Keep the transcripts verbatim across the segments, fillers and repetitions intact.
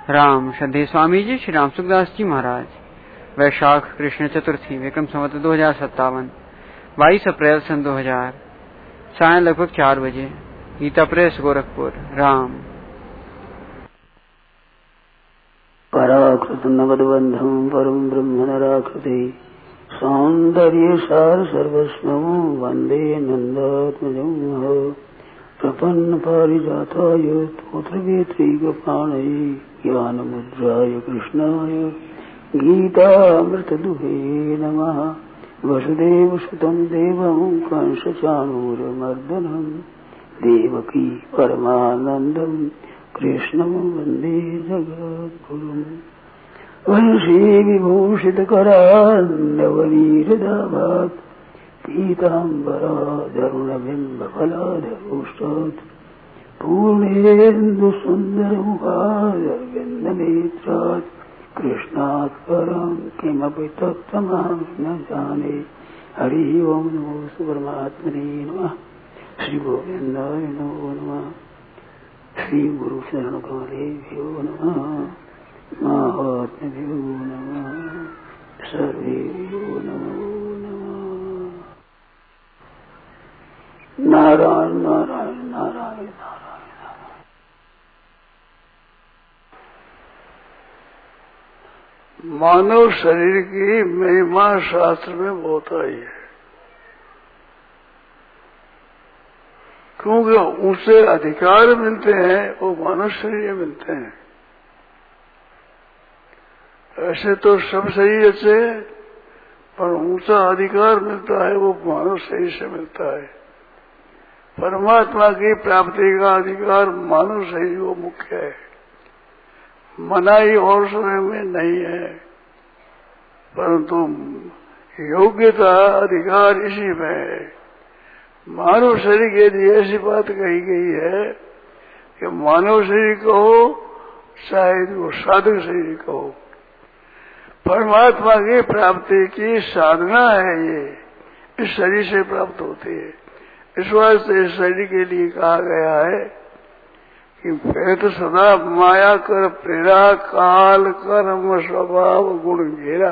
राम श्रद्धेय स्वामी जी श्री राम सुखदास जी महाराज। वैशाख कृष्ण चतुर्थी विक्रम संवत दो हजार सत्तावन बाईस अप्रैल सन दो हजार साय लगभग चार बजे गीता प्रेस गोरखपुर। राम पराकृत नवदबंधम परम ब्रह्म नराकृति सौंदर्य सार सर्वस्वं वंदे नंदात्मजं प्रपन्न पारिजाताय तोत्र वेत्रीगपाणये ज्ञान मुद्राय कृष्णाय गीतामृतदुहे नमः। वसुदेव सुतं देवं कंसचाणूरमर्दनं देवकी परमानन्दं कृष्णं वन्दे जगद्गुरुम्। वंशी विभूषितकरान्नवनीरदाभात् पीताम्बराधरुणबिम्बफलाधरोष्टात् पूर्णेन्दुसुन्दरमुखारविन्दनेत्रात् कृष्णात् परं किमपि तत्त्वमहं न जाने। हरिः ओं नमो परमात्मने नमः। श्रीगोविन्दाय नमो नमः। श्रीगुरुचरणकमलेभ्यो नमः। महात्म्यभ्यो नमः। सर्वेभ्यो नमो नमः। नारायण नारायण नारायण नारायण। मानव शरीर की महिमा शास्त्र में बहुत आई है, क्योंकि ऊंचे अधिकार मिलते हैं वो मानव शरीर मिलते हैं। ऐसे तो सब शरीर से, पर ऊंचा अधिकार मिलता है वो मानव शरीर से मिलता है। परमात्मा की प्राप्ति का अधिकार मानव शरीर वो मुख्य है, मनाही और समय में नहीं है, परंतु योग्यता अधिकार इसी में है। मानव शरीर के लिए ऐसी बात कही गई है कि मानव शरीर कहो चाहे वो साधक शरीर कहो, परमात्मा की प्राप्ति की साधना है, ये इस शरीर से प्राप्त होती है। इस वास्ते इस शरीर के लिए कहा गया है कि प्रेत सदा माया कर प्रेरा काल कर्म स्वभाव गुण घेरा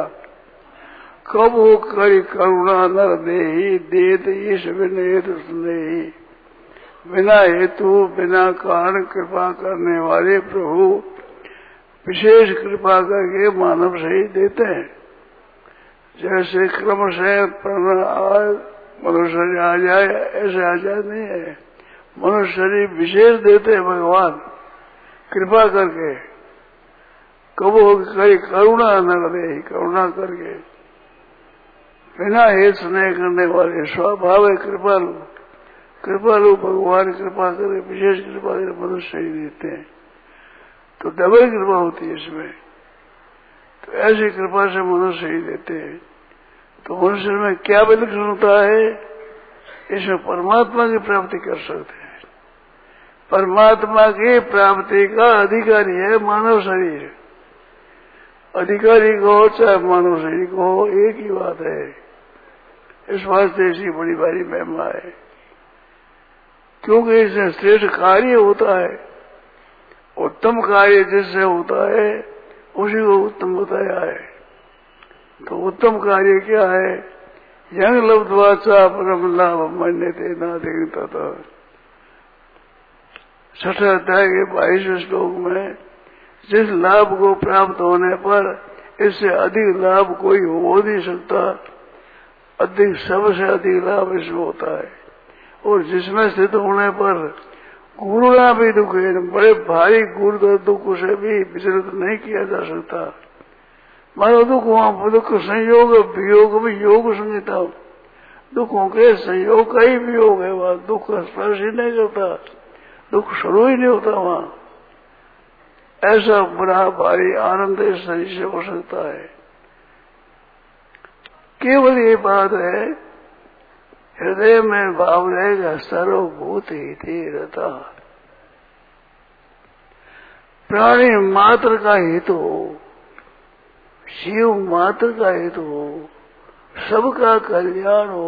कब हो करी करुणा नर देही देत ईश विनेत स्नेही। बिना हेतु बिना कारण कृपा करने वाले प्रभु विशेष कृपा करके मानव शरीर देते हैं। जैसे क्रम से मनुष्य आ जाए ऐसे आ जाए नहीं है, मनुष्य शरीर विशेष देते हैं भगवान कृपा करके। कब हो करी करुणा न करे, करुणा करके बिना हेत स्नेह करने वाले स्वभाव है कृपालु। कृपालु भगवान कृपा करे, विशेष कृपा करे मनुष्य शरीर देते हैं, तो डबल कृपा होती है इसमें। तो ऐसी कृपा से मनुष्य शरीर देते हैं। तो मनुष्य में क्या विलक्षण होता है, इसमें परमात्मा की प्राप्ति कर सकते हैं। परमात्मा की प्राप्ति का अधिकारी है मानव शरीर। अधिकारी को चाहे मानव शरीर को एक ही बात है। इस वास्ते ऐसी बड़ी भारी महिमा है, क्योंकि इसमें श्रेष्ठ कार्य होता है। उत्तम कार्य जिससे होता है उसी को उत्तम बताया है। तो उत्तम कार्य क्या है, यंग लब्धवाचा परम लाभ मन्य थे ना देखता था। छठे अध्याय के बाईसवें श्लोक में जिस लाभ को प्राप्त होने पर इससे अधिक लाभ कोई हो नहीं सकता, अधिक सबसे अधिक लाभ इसमें होता है। और जिसमें स्थित होने पर गुरुणा भी दुख है, बड़े भारी गुरु दुख से भी विचलित नहीं किया जा सकता। मानो दुख वहां दुख संयोग वियोग भी योग संहिता, दुखों के संयोग का ही वियोग है, वहां दुख स्पर्श ही नहीं करता, दुख शुरू ही नहीं होता वहां। ऐसा बड़ा भारी आनंद इस शरीर से हो सकता है। केवल ये बात है, हृदय में भाव रहेगा सर्वभूत ही थे रहता। प्राणी मात्र का हेतु हो, शिव मात्र का हेतु हो, सबका कल्याण हो।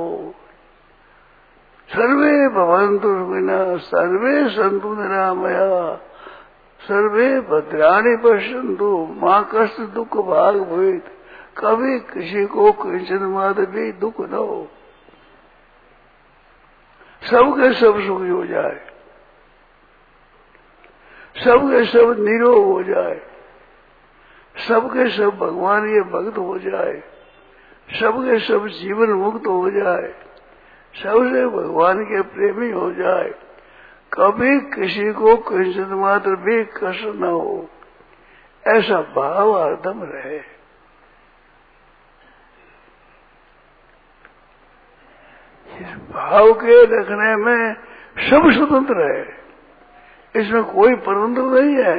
सर्वे भवन्तु सुखिनः सर्वे सन्तु निरामया सर्वे भद्राणि पश्यन्तु मां कष्ट दुख भाग भूत। कभी किसी को किंचन मात्र भी दुख न हो, सबके सब सुखी हो जाए, सबके सब निरोग हो जाए, सबके सब भगवान के भक्त हो जाए, सबके सब जीवन मुक्त हो जाए, सबसे भगवान के प्रेमी हो जाए, कभी किसी को किंचित मात्र भी कष्ट न हो, ऐसा भाव हरदम रहे। इस भाव के रखने में सब स्वतंत्र है, इसमें कोई परतंत्र नहीं है।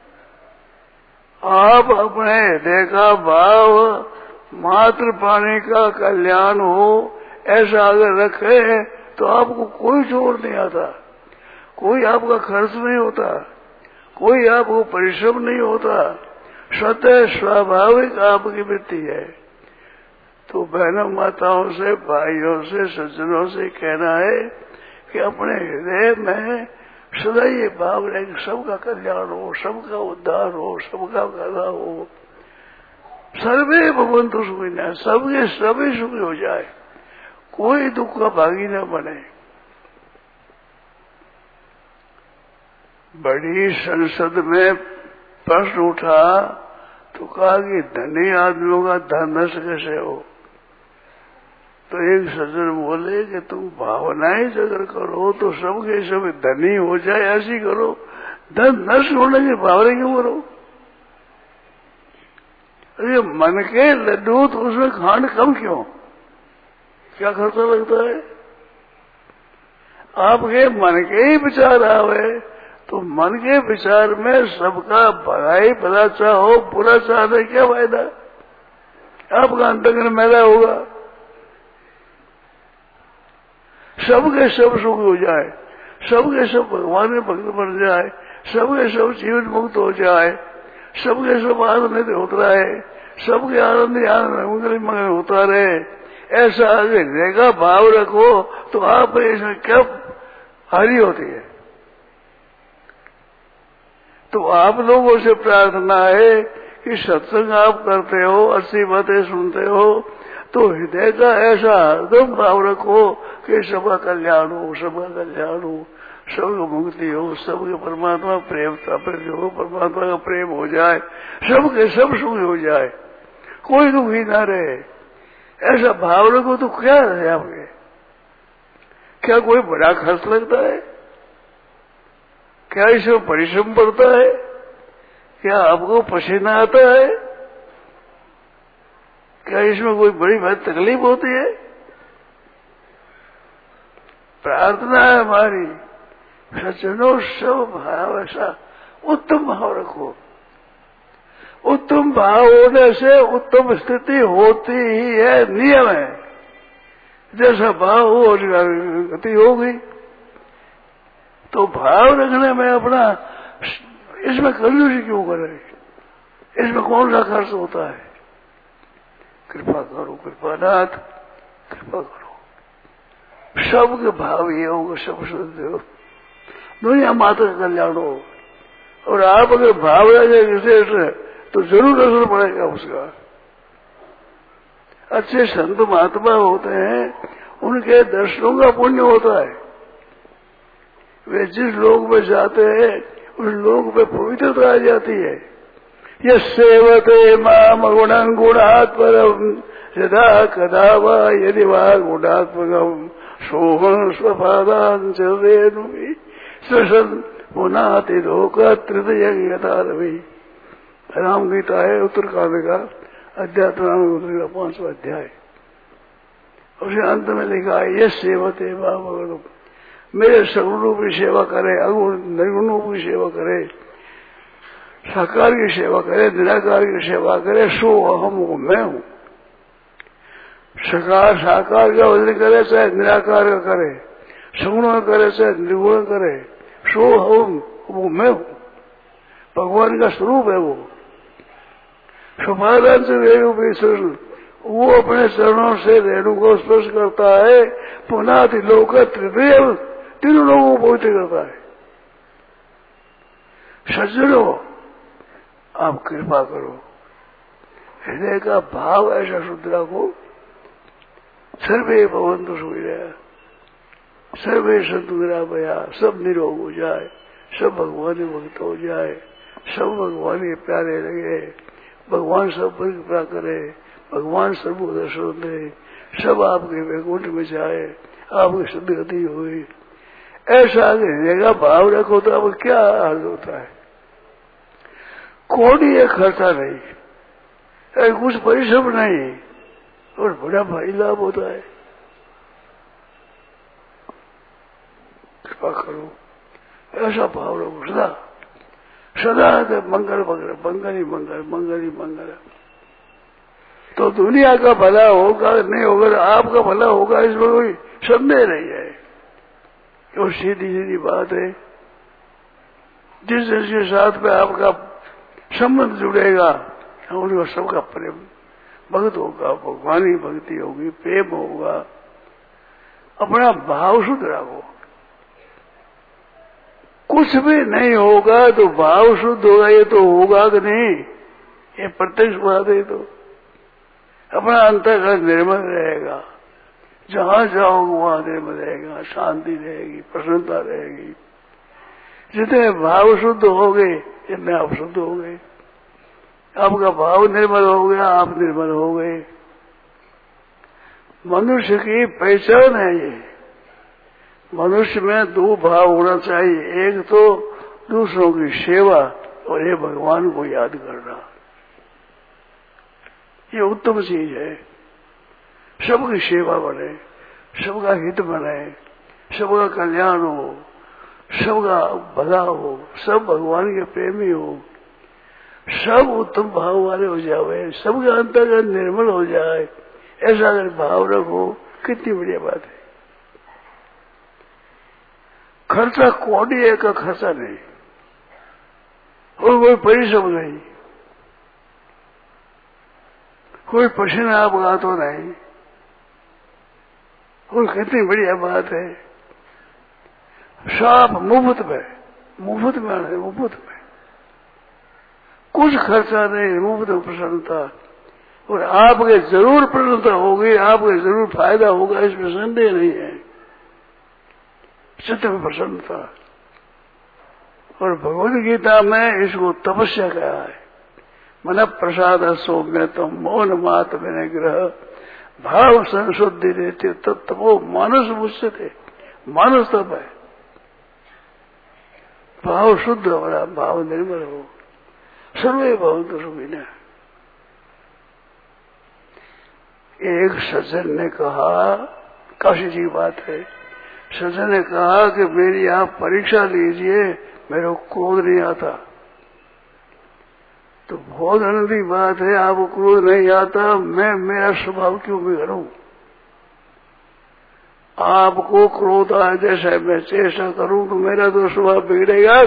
आप अपने हृदय का भाव मात्र पाने का कल्याण हो ऐसा अगर रखे तो आपको कोई जोर नहीं आता, कोई आपका खर्च नहीं होता, कोई आपको परिश्रम नहीं होता, स्वतः स्वाभाविक आपकी वृत्ति है। तो बहनों माताओं से भाइयों से सज्जनों से कहना है कि अपने हृदय में सदा ये भाव रहे कि सबका कल्याण हो, सबका उद्धार हो, सबका भला हो, सर्वे भवन्तु सुखिनः, सबके सभी सुखी हो जाए, कोई दुख का भागी न बने। बड़ी संसद में प्रश्न उठा तो कहा कि धनी आदमियों का धन नष्ट कैसे हो। तो एक सज्जन बोले कि तुम भावनाएं अगर करो तो सबके सब धनी हो जाए ऐसी करो, धन नष्ट होने की भावना क्यों करो। अरे मन के लड्डू तो उसमें खांड कम क्यों, क्या खर्चा लगता है। आपके मन के ही विचार आवे तो मन के विचार में सबका भलाई भला चाहो बुरा चाहने क्या फायदा, आपका अंतर्गण मैला होगा। सबके सब सुख हो जाए, सबके सब भगवान में भक्त बन जाए, सबके सब जीवन मुक्त हो जाए, सबके सब आनंद होता रहे, सबके आनंद आनंद मगन होता रहे, ऐसा अगर हृदय का भाव रखो तो आप इसमें क्या हानि होती है। तो आप लोगों से प्रार्थना है कि सत्संग आप करते हो, अच्छी बातें सुनते हो तो हृदय का ऐसा हरदम भाव रखो कि सबका कल्याण हो, सबका कल्याण हो, सबको मुक्ति हो, सबके परमात्मा प्रेम स्थापित हो, परमात्मा का प्रेम हो जाए, सबके सब सुखी हो जाए, कोई दुखी ना रहे, ऐसा भाव रखो। तो क्या है आपके, क्या कोई बड़ा खर्च लगता है, क्या इसमें परिश्रम पड़ता है, क्या आपको पसीना आता है, क्या इसमें कोई बड़ी बड़ी तकलीफ होती है। प्रार्थना है हमारी सज्जनों सब भाव ऐसा उत्तम भाव रखो। उत्तम भाव होने से उत्तम स्थिति होती ही है, नियम है। जैसा भाव हो गति होगी। तो भाव रखने में अपना इसमें कंजूसी क्यों करे, इसमें कौन सा खर्च होता है। कृपा करो कृपानाथ, कृपा करो। सबके भाव ये होगा, सब सुनते हो, दुनिया मात्र का कल्याण हो। और आप अगर भाव रहे विशेष तो जरूर असर पड़ेगा उसका। अच्छे संत महात्मा होते हैं, उनके दर्शनों का पुण्य होता है। वे जिस लोक में जाते हैं उस लोक में पवित्रता आ जाती है। यह सेवते माम गुणं गुणात्मरम यदा कदा वा यदि वा गुणात्मकम सोहन स्वपादान चरेनुभी ससन पुनाति धोका तृतीय यथा रवि। राम गीता है उत्तरकांड का अध्यात्म उत्तर का पांचवा अध्याय। उसके अंत में लिखा है यह सेवते माम गुणं, मेरे सगुण रूप की सेवा करे, अगुण निर्गुण रूप की सेवा करे, साकार की सेवा करे, निराकार की सेवा करे, सो अहम हूं, मैं हूं। साकार साकार का वजन करे चाहे निराकार का करे, सगुण का करे चाहे निर्गुण करे, सो हम वो मैं हूं। भगवान का स्वरूप है वो। समाधान से रेणु विश्व, वो अपने चरणों से रेणु को स्पर्श करता है, पुनः लोक तृतीय तीनों लोगों को पहुंचे करता है। सज्जनों आप कृपा करो, हृदय का भाव ऐसा शुद्ध रखो, सर्वे भवन्तु सुखिनः, सर्वे सन्तु निरामया, सब निरोग हो जाए, सब भगवान भक्त हो जाए, सब भगवान के प्यारे लगे, भगवान सब पर कृपा करे, भगवान सर्वो दर्शन दे, सब आपके वैकुंठ में जाए, आपकी सदगति हुई। ऐसा हृदय का भाव रखो तो अब क्या अर्थ होता है? कोई एक खर्चा नहीं, कुछ परिश्रम नहीं, और बड़ा भाई लाभ होता है। कृपा करो, ऐसा भाव रखो सदा, सदा मंगल मंगल मंगल ही मंगल मंगल ही मंगल। तो दुनिया का भला होगा नहीं होगा, आपका भला होगा, इसमें कोई संदेह नहीं है। तो सीधी सीधी बात है, जिस जिसके साथ में आपका संबंध जुड़ेगा उनको सबका प्रेम भक्त होगा, भगवानी भक्ति होगी, प्रेम होगा। अपना भाव शुद्ध रखो, कुछ भी नहीं होगा तो भाव शुद्ध होगा, ये तो होगा कि नहीं, ये प्रत्यक्ष बात है। तो अपना अंतःकरण निर्मल रहेगा, जहां जाओगे वहां निर्मल रहेगा, शांति रहेगी, प्रसन्नता रहेगी। जितने भाव शुद्ध हो गए इतने आप शुद्ध हो गए, आपका भाव निर्मल हो गया, आप निर्मल हो गए। मनुष्य की पहचान है ये। मनुष्य में दो भाव होना चाहिए, एक तो दूसरों की सेवा और ये भगवान को याद करना, ये उत्तम चीज है। सबकी सेवा बने, सबका हित बने, सबका कल्याण हो, सबका भला हो, सब भगवान के प्रेमी हो, सब उत्तम भाव वाले हो जाए, सबका अंतर्गत निर्मल हो जाए, ऐसा अगर भाव रखो, कितनी बढ़िया बात है। खर्चा कौड़ी एक का खर्चा नहीं, और कोई परिश्रम नहीं, कोई पसीना आपका तो नहीं, और कितनी बढ़िया बात है। सब मुफ्त में, मुफ्त में है, मुफ्त में कुछ खर्चा नहीं, मुफ्त में प्रसन्नता, और आपके जरूर प्रसन्नता होगी, आपके जरूर फायदा होगा, इसमें संदेह नहीं है। चित्त में प्रसन्नता, और भगवद गीता में इसको तपस्या कहा है। मन प्रसाद सौम्य तम मौन मात में ग्रह भाव संशुद्धि देते तत्वो मानस मुझसे थे, मानस तप है। भाव शुद्ध हो रहा, भाव निर्मल हो, सर्वे भवन्तु सुखिनः। एक सज्जन ने कहा, काशी जी की बात है, सज्जन ने कहा कि मेरी आप परीक्षा लीजिए, मेरे को क्रोध नहीं आता। तो बहुत आनंद की बात है, आपको क्रोध नहीं आता, मैं मेरा स्वभाव क्यों बिगड़ूं? आपको क्रोध आए जैसे मैं चेष्टा करूं तो मेरा तो स्वभाव बिगड़ेगा।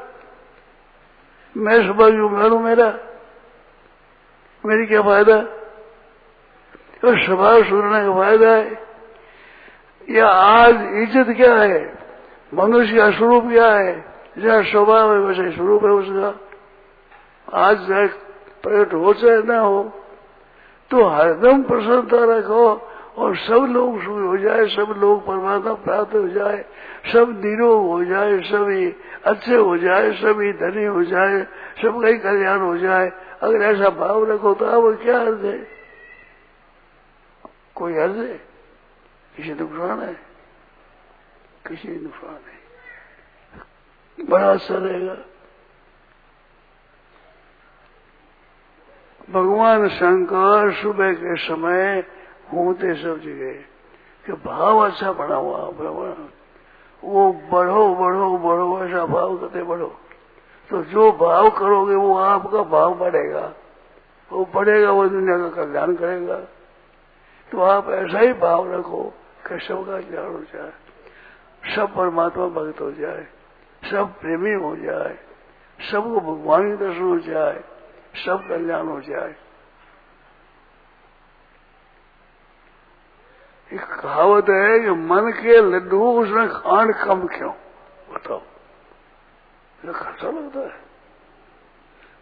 मैं स्वभाव क्यों बिगड़ूं? मेरा मेरी क्या फायदा? तो स्वभाव सुधरने का फायदा है। या आज इज्जत क्या है, मनुष्य का स्वरूप क्या है, जहाँ स्वभाव है वैसे स्वरूप है उसका। आज चाहे प्रकट हो चाहे न हो, तो हरदम प्रसन्नता रखो, और सब लोग सुखी हो जाए, सब लोग परमात्मा प्राप्त हो जाए, सब निरोग हो जाए, सभी अच्छे हो जाए, सभी धनी हो जाए, सबका ही कल्याण हो जाए। अगर ऐसा भाव रखो तो अब क्या अर्थ है? कोई अर्थ है? किसी नुकसान है? किसी नुकसान नहीं, बड़ा अच्छा रहेगा। भगवान शंकर सुबह के समय घूमते सब जगह कि भाव अच्छा बना हुआ भगवान, वो बढ़ो बढ़ो बढ़ो, ऐसा भाव करते बढ़ो। तो जो भाव करोगे वो आपका भाव बढ़ेगा, वो बढ़ेगा, वो दुनिया का कल्याण करेगा। तो आप ऐसा ही भाव रखो कि सबका कल्याण हो जाए, सब परमात्मा भक्त हो जाए, सब प्रेमी हो जाए, सबको भगवान के दर्शन हो जाए, सब कल्याण हो जाए। एक कहावत है कि मन के लड्डू उसमें खांड कम क्यों? बताओ, ये खर्चा लगता है।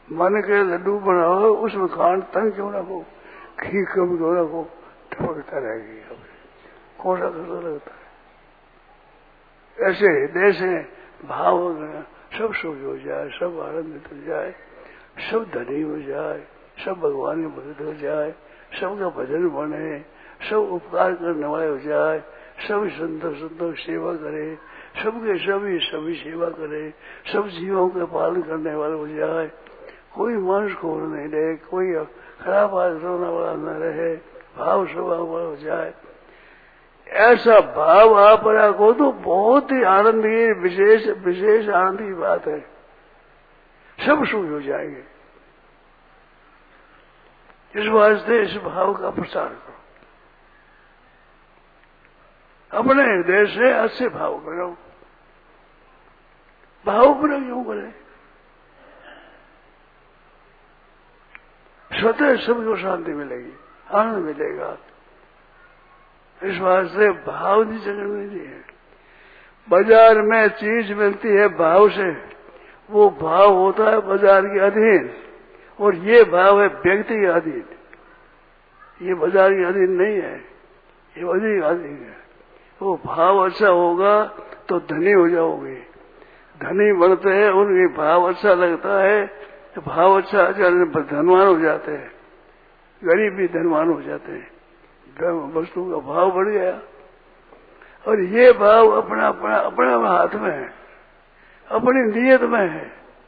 मन के लड्डू बनाओ, उसमें खांड तंग क्यों ना हो, घी कम क्यों ना हो, टपकता रहेगी। कौन सा खर्चा लगता है। ऐसे हृदय से भाव सब सुखी हो जाए, सब आनंदित हो जाए, सब धनी हो जाए, सब भगवान में भक्त हो जाए, सबका भजन बने, सब उपकार करने वाले हो जाए, सभी संतों संतों की सेवा करे, सबके सभी सभी सेवा करे, सब जीवों के पालन करने वाले हो जाए, कोई मानुष खोर नहीं रहे, कोई खराब आदत वाला न रहे, भाव स्वभाव वाला हो जाए। ऐसा भाव आप रखो तो बहुत ही आनंद की विशेष विशेष आनंद की बात है, सब सुख हो जाएंगे। इस वास्ते इस भाव का प्रचार करो, अपने हृदय से अच्छे भाव करो। भाव पर क्यों करे, स्वतः सबको शांति मिलेगी, आनंद मिलेगा। इस वास्ते भाव की जगह नहीं है। बाजार में चीज मिलती है भाव से, वो भाव होता है बाजार के अधीन, और ये भाव है व्यक्ति के अधीन। ये बाजार के अधीन नहीं है, ये व्यक्ति के अधीन है। वो भाव अच्छा होगा तो धनी हो जाओगे, धनी बनते हैं उनके भाव अच्छा लगता है, तो भाव अच्छा धनवान हो जाते हैं, गरीब भी धनवान हो जाते हैं, वस्तु का भाव बढ़ गया। और ये भाव अपना अपना अपना हाथ में है, अपनी नीयत में है,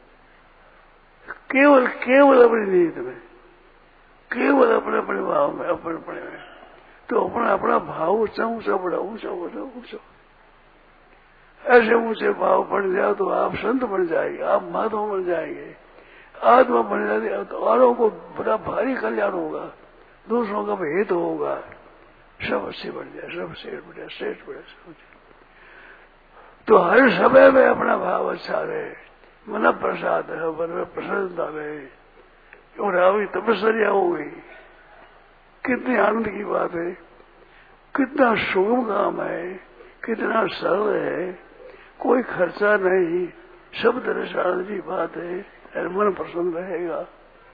केवल केवल अपनी नीयत में, केवल अपने अपने भाव में, अपने अपने में। तो अपना अपना भाव ऊंचा ऊंचा बड़ा ऊंचा बड़ा ऊंचा, ऐसे ऊंचे भाव बन जाओ तो आप संत बन जाएंगे, आप महात्मा बन जाएंगे, आत्मा बन जाएंगे, तो औरों को बड़ा भारी कल्याण होगा, दूसरों का भी हित होगा, सब अच्छे बन जाए, सब श्रेष्ठ बन जाए, श्रेष्ठ बन जाए। तो हर समय में अपना भाव अच्छा रहे, मन प्रसाद है, मन में प्रसन्नता रहे। और अभी तपस्या हो गई, कितनी आनंद की बात है, कितना सुगम काम है, कितना सरल है, कोई खर्चा नहीं, सब तरह से आनंद की बात है, और मन प्रसन्न रहेगा।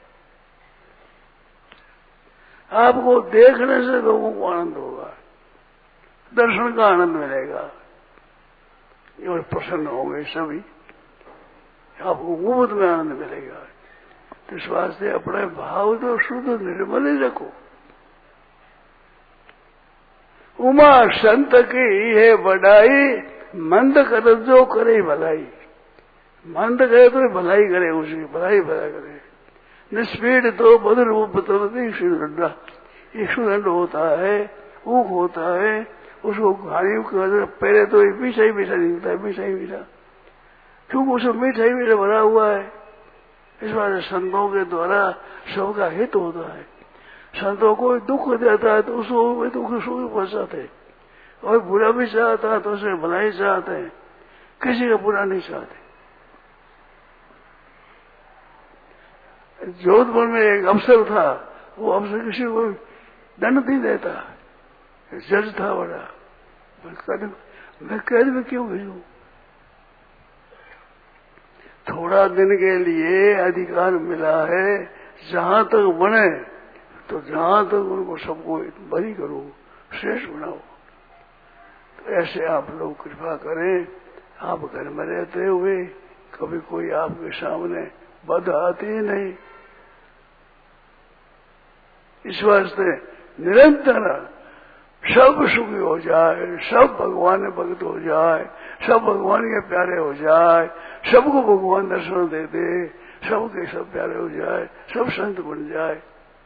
आपको देखने से लोगों को आनंद होगा, दर्शन का आनंद मिलेगा, और प्रसन्न होंगे सभी, आपको मुफ्त में आनंद मिलेगा। तो इस वास्ते अपने भाव तो शुद्ध निर्मल ही रखो। उमा संत की है बढ़ाई, मंद कर जो करे भलाई। मंद करे तो भलाई करे, उसकी भलाई भला करे। निष्पीड़ तो बदल रूप दंडा, दंड होता है, ऊख होता है, उसको खाने पहले तो मीठा ही मीठा निकलता है, मीठा ही मीठा, क्योंकि उसमें मीठा ही मीठा भरा हुआ है। इस बार संतों के द्वारा सबका हित होता है। संतों को दुख देता है तो उसको दुख सुख पहुंचाते, और बुरा भी चाहता है तो उसे भलाई चाहते हैं, किसी का बुरा नहीं चाहते। जोधपुर में एक अफसर था, वो अफसर किसी को दंड नहीं देता, जज था बड़ा। मैं कैद में क्यों भेजूं? थोड़ा दिन के लिए अधिकार मिला है, जहां तक बने तो जहां तक उनको सबको बरी करो, श्रेष्ठ बनाओ। तो ऐसे आप लोग कृपा करें। आप घर में रहते हुए कभी कोई आपके सामने बाधा आती ही नहीं। इस वास्ते निरंतर सब सुखी हो जाए, सब भगवान में भक्त हो जाए, सब भगवान के प्यारे हो जाए, सबको भगवान दर्शन दे दे, सबके सब प्यारे हो जाए, सब संत बन जाए।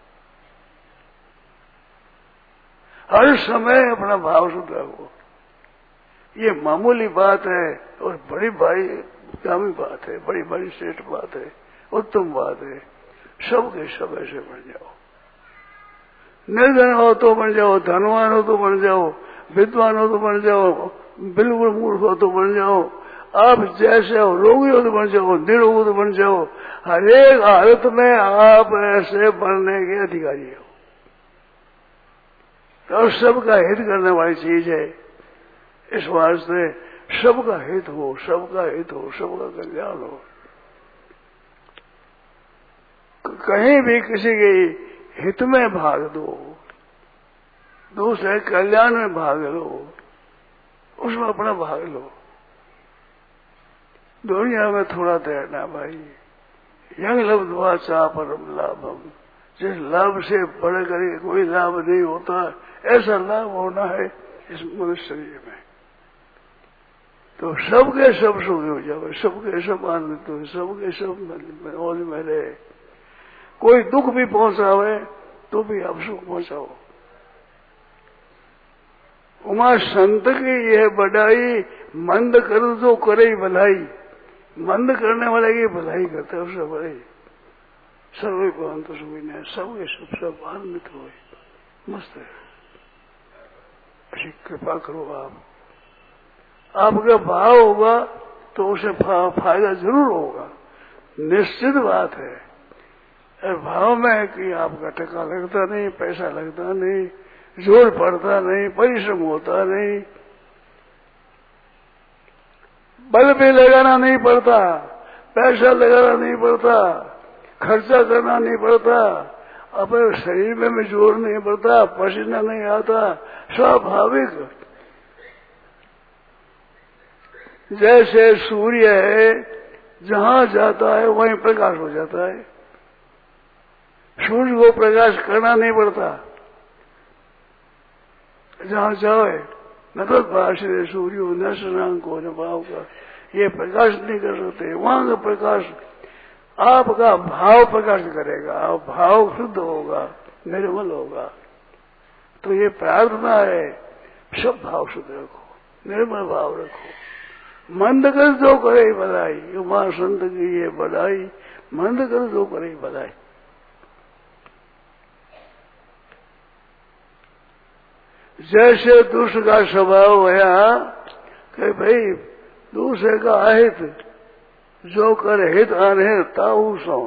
हर समय अपना भाव शुद्ध रखो। ये मामूली बात है और बड़ी बड़ी दामी बात है, बड़ी बड़ी श्रेष्ठ बात है, उत्तम बात है। सबके सब ऐसे बन जाओ। निर्धन हो तो बन जाओ, धनवान हो तो बन जाओ, विद्वान हो तो बन जाओ, बिल्कुल मूर्ख हो तो बन जाओ, आप जैसे हो, रोगी हो तो बन जाओ, निरोग हो तो बन जाओ। हर एक हालत में आप ऐसे बनने के अधिकारी हो। और सबका हित करने वाली चीज है। इस वास्ते सबका हित हो, सबका हित हो, सबका कल्याण हो। कहीं भी किसी के हित में भाग दो, दूसरे कल्याण में भाग लो, उसमें अपना भाग लो। दुनिया में थोड़ा तैरना भाई। यंग लब्ध्वा चा परम लाभम, जिस लाभ से बढ़ कर कोई लाभ नहीं होता, ऐसा लाभ होना है इस मनुष्य शरीर में। तो सबके सब सुखी हो जाओ, सबके सब आनंदित हो, सबके सब मौज में रहे। कोई दुख भी पहुंचावे तो भी आप सुख पहुंचाओ। उमा संत की यह बढ़ाई, मंद कर जो करे भलाई। मंद करने वाले की भलाई करते उससे बड़े। सर्वे भवन्तु सुखिनः, सबके सब सब आनंदित हो, मस्त है। ऐसी कृपा करो आप। आपका भाव होगा तो उसे फायदा जरूर होगा, निश्चित बात है। और भाव में है कि आपका टका लगता नहीं, पैसा लगता नहीं, जोर पड़ता नहीं, परिश्रम होता नहीं, बल भी लगाना नहीं पड़ता, पैसा लगाना नहीं पड़ता, खर्चा करना नहीं पड़ता, अपने शरीर में भी जोर नहीं पड़ता, पसीना नहीं आता, स्वाभाविक। जैसे सूर्य है, जहां जाता है वहीं प्रकाश हो जाता है। सूर्य को प्रकाश करना नहीं पड़ता, जहां जाए न तो भाषे सूर्य न शनांग को न भाव का, ये प्रकाश नहीं कर सकते। वहां का प्रकाश आपका भाव प्रकाश करेगा, भाव शुद्ध होगा, निर्मल होगा। तो ये प्रार्थना है, सब भाव शुद्ध रखो, निर्मल भाव रखो। मंद कर जो करे भलाई, उमा संत की ये बढ़ाई, मंद कर जो करे भलाई। जैसे दुष्ट का स्वभाव है कि भाई दूसरे का अहित, जो कर हित अनहित ताऊ सो,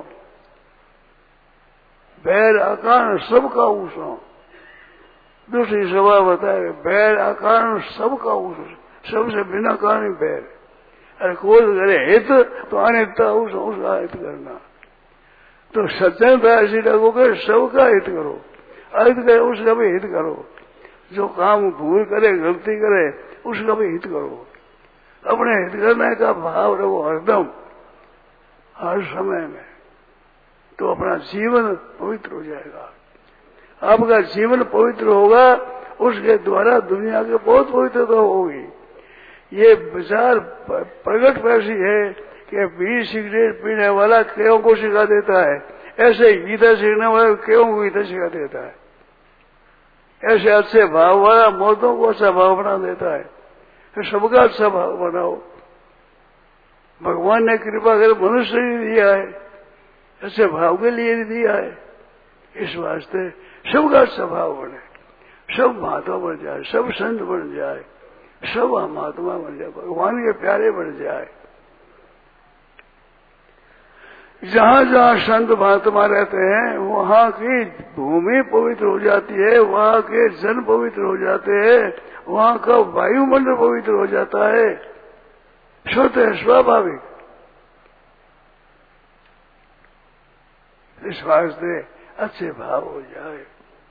बैर अकारण सबका ऊसो। दूसरी स्वभाव बताए बैर अकारण सबका ऊसो, सबसे बिना कारण बैर। अरे कोई करे हित तो अनिता उसका उसका हित करना। तो सत्यता ऐसी लगो कि सबका हित करो, अहित करे उसका भी हित करो। जो काम भूल करे, गलती करे, उसका भी हित करो। अपने हित करने का भाव रखो हरदम, हर समय में, तो अपना जीवन पवित्र हो जाएगा। आपका जीवन पवित्र होगा, उसके द्वारा दुनिया के बहुत पवित्रता होगी। ये विचार प्रगट वैसी है कि बीड़ी सिगरेट पीने वाला केयों को सिखा देता है, ऐसे गीता सीखने वाला केयों को गीता सिखा देता है। ऐसे अच्छे भाव वाला मौतों को अच्छा भाव बना देता है। तो सबका अच्छा भाव बनाओ। भगवान ने कृपा कर मनुष्य ही दिया है, अच्छे भाव के लिए ही दिया है। इस वास्ते सबका अच्छा भाव बने, सब महात्मा बन जाए, सब संत बन जाए, सब महात्मा बन जाए, भगवान के प्यारे बन जाए। जहां जहां संत महात्मा रहते हैं वहां की भूमि पवित्र हो जाती है, वहां के जन पवित्र हो जाते हैं, वहां का वायुमंडल पवित्र हो जाता है। शुद्ध है, स्वाभाविक। इस वास्ते अच्छे भाव हो जाए,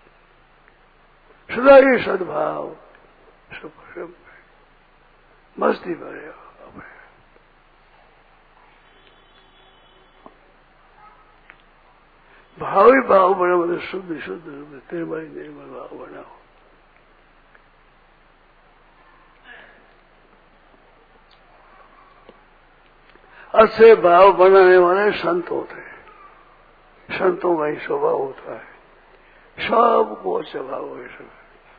सदा ही सद्भाव, सब मस्ती भरे। भाव ही भाव बना, मतलब शुद्ध शुद्ध निर्मल निर्मल भाव बनाओ। अच्छे भाव बनाने वाले संत होते हैं। संतों का ही स्वभाव होता है, सबको अच्छा भाव है। सब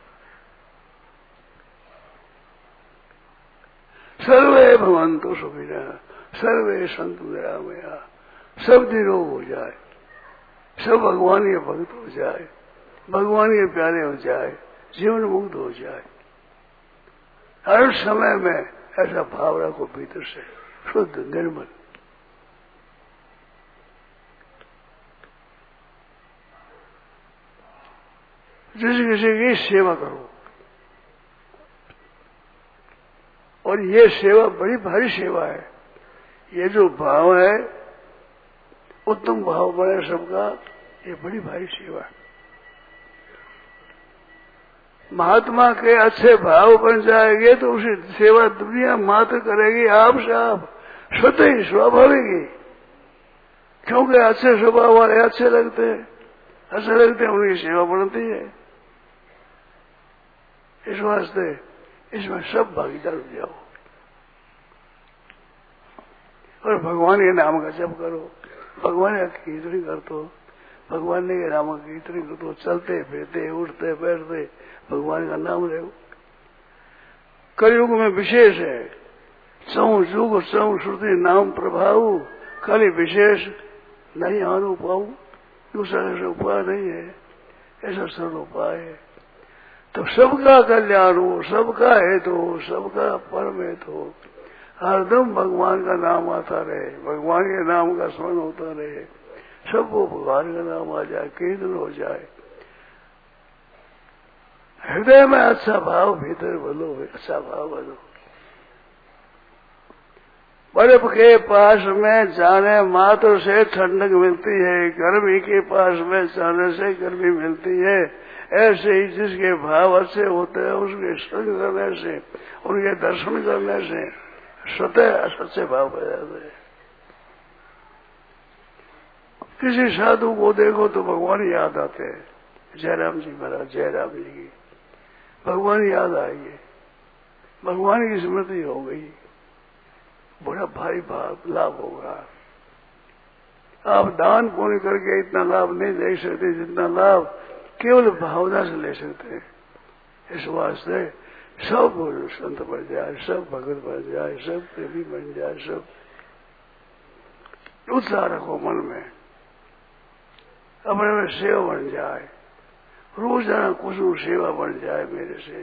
सर्वे भवन्तु सुखिनः, सर्वे सन्तु निरामया। सब निरोग हो जाए, सब भगवान के भक्त हो जाए, भगवान के प्यारे हो जाए, जीवन मुक्त हो जाए। हर समय में ऐसा भाव रखो भीतर से, शुद्ध निर्मल। जिस किसी की सेवा करो, और ये सेवा बड़ी भारी सेवा है। ये जो भाव है उत्तम भाव बने सबका, ये बड़ी भारी सेवा है। महात्मा के अच्छे भाव बन जाएंगे तो उसी सेवा दुनिया मात्र करेगी आपसे आप, स्वतः ही स्वाभाविक ही, क्योंकि अच्छे स्वभाव वाले अच्छे लगते हैं, अच्छे लगते हैं उनकी सेवा बढ़ती है। इस वास्ते इसमें सब भागीदार हो जाओ और भगवान के नाम का जप करो, भगवान का कीर्तन कर दो, भगवान के नाम का कीर्तन कर दो, चलते फिरते उठते बैठते भगवान का नाम ले। कलयुग में विशेष है, चौ युग चौ श्रुति नाम प्रभाव, खाली विशेष नहीं आनु पाऊ, दूसरा ऐसा उपाय नहीं है, ऐसा सरल उपाय है। तो सबका कल्याण हो, सबका हेतु हो, सबका परम हेतु हो, हरदम भगवान का नाम आता रहे, भगवान के नाम का स्मरण होता रहे, सबको भगवान का नाम आ जाए, कीर्तन हो जाए, हृदय में अच्छा भाव भीतर बोलो, अच्छा भाव बोलो। बर्फ के पास में जाने मात्र से ठंडक मिलती है, गर्मी के पास में जाने से गर्मी मिलती है। ऐसे ही जिसके भाव अच्छे होते हैं उसके संग करने से, उनके दर्शन करने से स्वतः सच्चे भाव हो जाते हैं। किसी साधु को देखो तो भगवान याद आते हैं, जयराम जी महाराज, जयराम जी की भगवान याद आएंगे, भगवान की स्मृति हो गई, बड़ा भारी भाव लाभ होगा। आप दान पुण्य करके इतना लाभ नहीं ले सकते जितना लाभ केवल भावना से ले सकते हैं। इस वास्ते सब संत बन जाए, सब भगत बन जाए, सब प्रेमी बन जाए, सब उत्साह रखो मन में, अपने में सेवा बन जाए, रोजाना कुछ सेवा बन जाए मेरे से।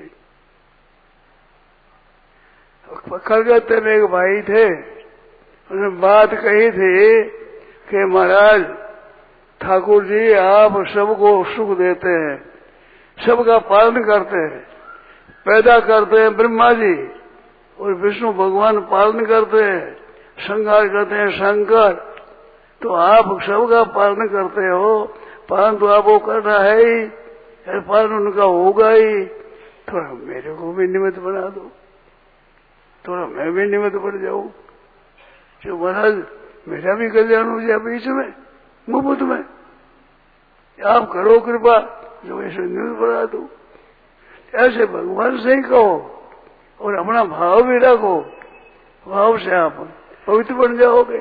कलकत्ते में एक भाई थे, उन्होंने बात कही थी कि महाराज ठाकुर जी आप सबको सुख देते हैं, सबका पालन करते हैं, पैदा करते हैं ब्रह्मा जी और विष्णु भगवान पालन करते हैं, श्रृंगार करते हैं शंकर, तो आप सबका पालन करते हो, पालन तो आपको करना है ही, पालन उनका होगा ही, थोड़ा मेरे को भी निमित्त बना दो, थोड़ा मैं भी निमित्त बन जाऊं, जो महाराज मेरा भी कल्याण हो जाए बीच में मुफ्त में, आप करो कृपा, जो ऐसे निमित्त बना दो। ऐसे भगवान से ही कहो और अपना भाव भी रखो, भाव से आप पवित्र बन जाओगे।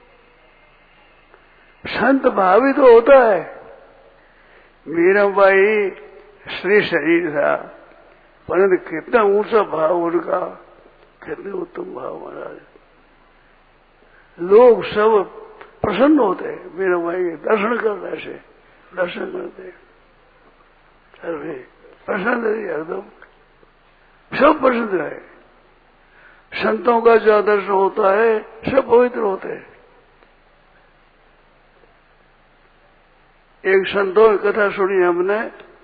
संत भावी तो होता है। मीराबाई श्री शरीर था, परंतु कितना ऊंचा भाव उनका, कितने उत्तम भाव महाराज, लोग सब प्रसन्न होते हैं मीराबाई के दर्शन करने से, दर्शन करते अरे प्रसन्न है एकदम, सब प्रसन्न है। संतों का जो दर्शन होता है सब पवित्र होते हैं। एक संतों की कथा सुनी हमने,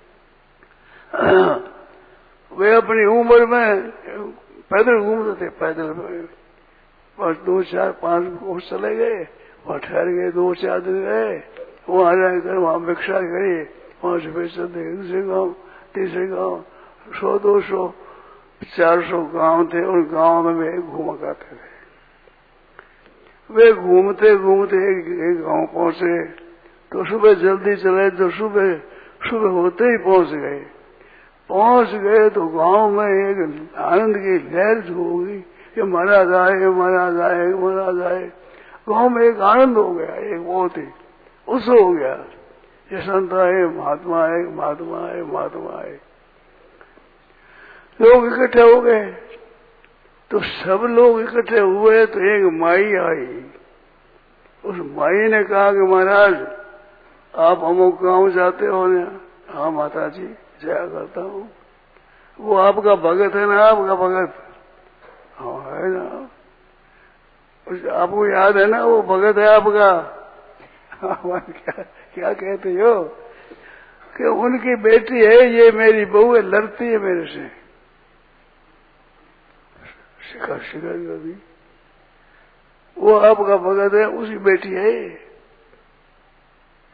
वे अपनी उम्र में पैदल घूमते थे, पैदल बस दो चार पांच कोस चले गए, वहां ठहर गए, दो चार दिन गए, वहां जाकर वहां भिक्षा करी, वहां से फिर चलते दूसरे गांव, तीसरे गांव, सौ दो सौ चार सौ गांव थे, उन गांव में वे घूमा करते थे। वे घूमते घूमते एक, एक गांव पहुंचे तो सुबह जल्दी चले, तो सुबह सुबह होते ही पहुंच गए। पहुंच गए तो गांव में एक आनंद की लहर हो गई कि महाराज आए, महाराज आए, महाराज आए। गांव में एक आनंद हो गया, एक बहुत ही उत्सव हो गया, ये संत आए, महात्मा आए, महात्मा आए, महात्मा आए। लोग इकट्ठे हो गए, तो सब लोग इकट्ठे हुए तो एक माई आई। उस माई ने कहा कि महाराज आप अमुक गांव जाते हो ना? हाँ माता जी जया करता हूँ। वो आपका भगत है ना? आपका भगत? हाँ है ना। उस आपको याद है ना वो भगत है आपका? क्या क्या कहते हो कि उनकी बेटी है, ये मेरी बहू है, लड़ती है मेरे से, शिकार शिकार कर दी। वो आपका भगत है, उसकी बेटी है।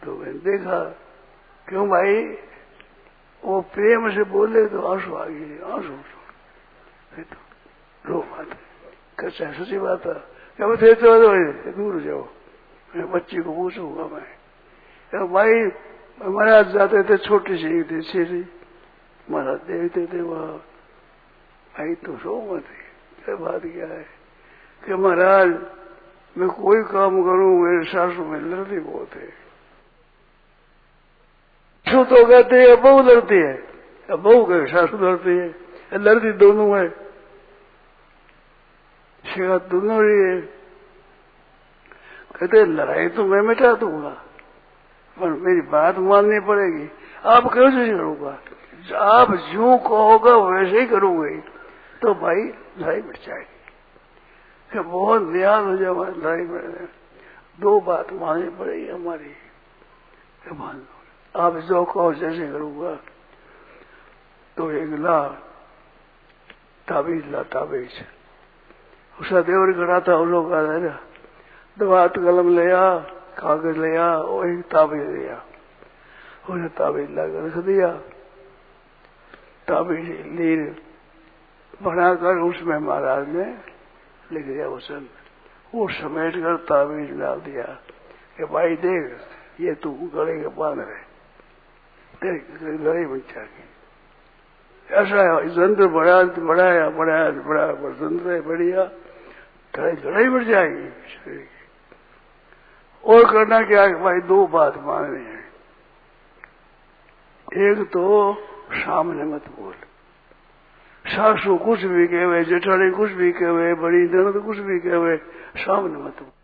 तो मैंने देखा, क्यों भाई? वो प्रेम से बोले तो आंसू आ गए, आंसू तो रो बात कैसा है, सच्ची बात है। क्या बता तो दूर जाओ, मैं बच्ची को पूछूंगा मैं। क्या भाई महाराज जाते थे, छोटी सी थी सीढ़ी, महाराज देखते थे वहां, भाई तो सो मत, क्या बात क्या है? कि महाराज मैं कोई काम करूं मेरे सासू में लड़ती बहुत है। सासू तो कहते हैं बहू लड़ती है, अब बहू कहे सासू लड़ती है, लड़ती दोनों है, शिकायत दोनों ही है। कहते लड़ाई तो मैं मिटा दूंगा, पर मेरी बात माननी पड़ेगी। आप कैसे करूंगा? आप जो कहोगा वैसे ही करूंगे, तो भाई लड़ाई मिट जाएगी। कि बहुत ध्यान हो जाए लड़ाई में, दो बात माननी पड़ेगी हमारी। मान आप जो कहो जैसे करूंगा। तो एक ला ताबीज ला ताबीज उसका देवर खड़ा था, उन लोग आ रहे दवात कलम लिया, कागज लिया और एक ताबीज लिया, उन्हें ताबीज लाकर रख दिया। ताबीज लीर बनाकर उसमें महाराज ने लिख दिया वचन, वो समेट कर ताबीज डाल दिया कि भाई देख ये तू गले के बांध रहे, तेरे लड़ाई बन जाएगी। ऐसा है जंत्र बढ़ाया बढ़ाया बढ़ाया बढ़ाया पर जंत्र है बढ़िया, लड़ाई बढ़ जाएगी शरीर की। और करना क्या है भाई? दो बात माननी है। एक तो सामने मत बोल, सासू कुछ भी कहे, जेठानी कुछ भी कहे, बड़ी ननद कुछ भी कहे, सामने मत बोल।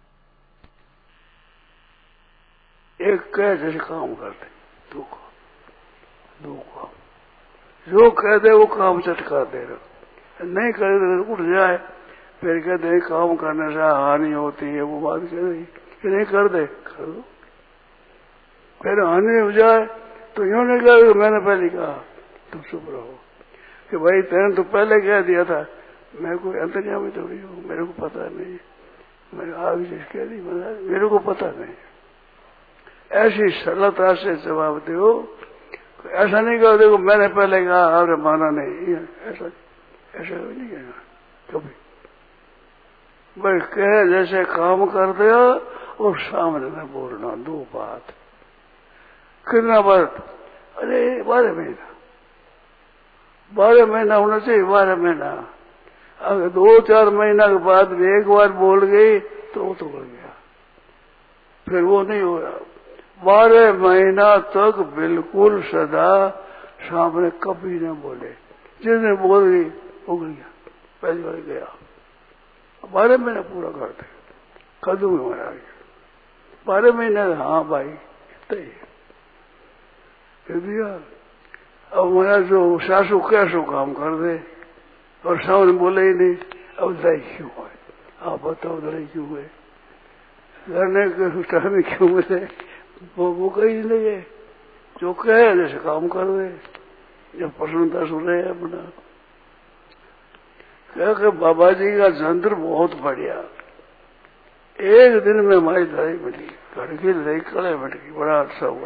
एक कह जैसे काम करते, दो को दो को जो कह दे वो काम चटका दे रहा, नहीं करे तो उठ जाए, फिर कहते हैं काम करने से हानि होती है, वो बात कह रही कि नहीं कर दे, कर दो। फिर हानि हो जाए तो यूं नहीं कहा मैंने पहले कहा, तुम चुप रहो कि भाई तेने तो पहले कह दिया था, मैं कोई अंतर्यामी थोड़ी हूँ, मेरे को पता नहीं, मैं आगे जिस कह दी मेरे को पता नहीं। ऐसी सरलता से जवाब दो, ऐसा नहीं कहो देखो मैंने पहले कहा आपने माना नहीं, ऐसा ऐसा नहीं कहना कभी। भाई कहे जैसे काम कर दिया और सामने न बोलना, दो बात। कितना बात? अरे बारह महीना, बारह महीना होना चाहिए, बारह महीना। अगर दो चार महीना के बाद भी एक बार बोल गई तो वो तो बढ़ गया, फिर वो नहीं हो रहा। बारह महीना तक बिल्कुल सदा सामने कभी न बोले, जिसने बोल गई हो गया, पहली बार गया। बारह महीना पूरा करते कदम में महाराज, बारह महीने हाँ भाई इतना ही कह दिया। अब महाराज जो सासू कैसो काम कर दे और सामने बोले ही नहीं, अब लड़ाई क्यों है? आप बताओ लड़ाई क्यों है? लड़ने के टाइम क्यों मिले? वो वो कहीं नहीं है, जो कहे जैसे काम कर दे, जब प्रसन्नता सुने अपना। कह के बाबा जी का जंत्र बहुत बढ़िया। एक दिन में हमारी लड़ाई मिली, घर की लड़ाई कड़े बैठ गई, बड़ा अच्छा हुआ।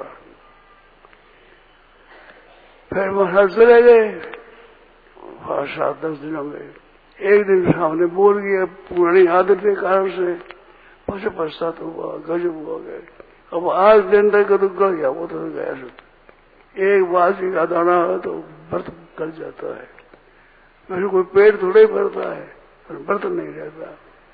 फिर महाराज चले गए, पाँच सात दस दिनों में एक दिन सामने बोल गया, पुरानी आदत के कारण से मुझे पश्चात हुआ, गजब हुआ गए। अब आज दिन तक तो गल गया, वो तो गया सब। एक बाजी का दाना है तो व्रत गल जाता है, मेरे कोई पेट थोड़े ही भरता है, पर व्रत नहीं रहता।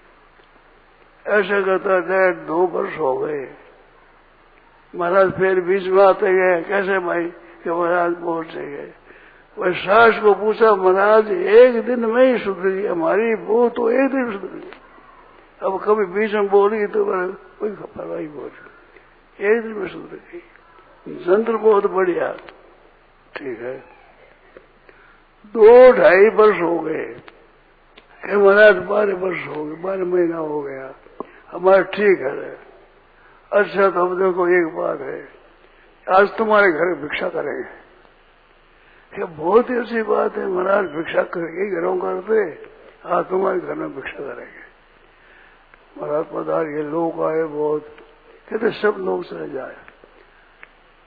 ऐसे करता गए, दो वर्ष हो गए। महाराज फिर बीच में आते गए, कैसे भाई? कि महाराज पहुंचे गए। वह सास को पूछा, महाराज एक दिन में ही सुधर गई हमारी, वो तो एक दिन सुधर गई, अब कभी बीच में बोली तो कोई परवाही बोल, एक दिन में सुधर गई। जंत्र बहुत बढ़िया, ठीक है। दो ढाई वर्ष हो गए, महाराज बारह वर्ष हो गए, बारह महीना हो गया हमारा, ठीक है। अच्छा तो अब देखो एक बात है, आज तुम्हारे घर भिक्षा करेंगे। ये बहुत ही अच्छी बात है, महाराज भिक्षा करेंगे, घरों करते, आज तुम्हारे घर में भिक्षा करेंगे। महाराज पधार, ये लोग आए बहुत, कहते सब लोग चले जाए।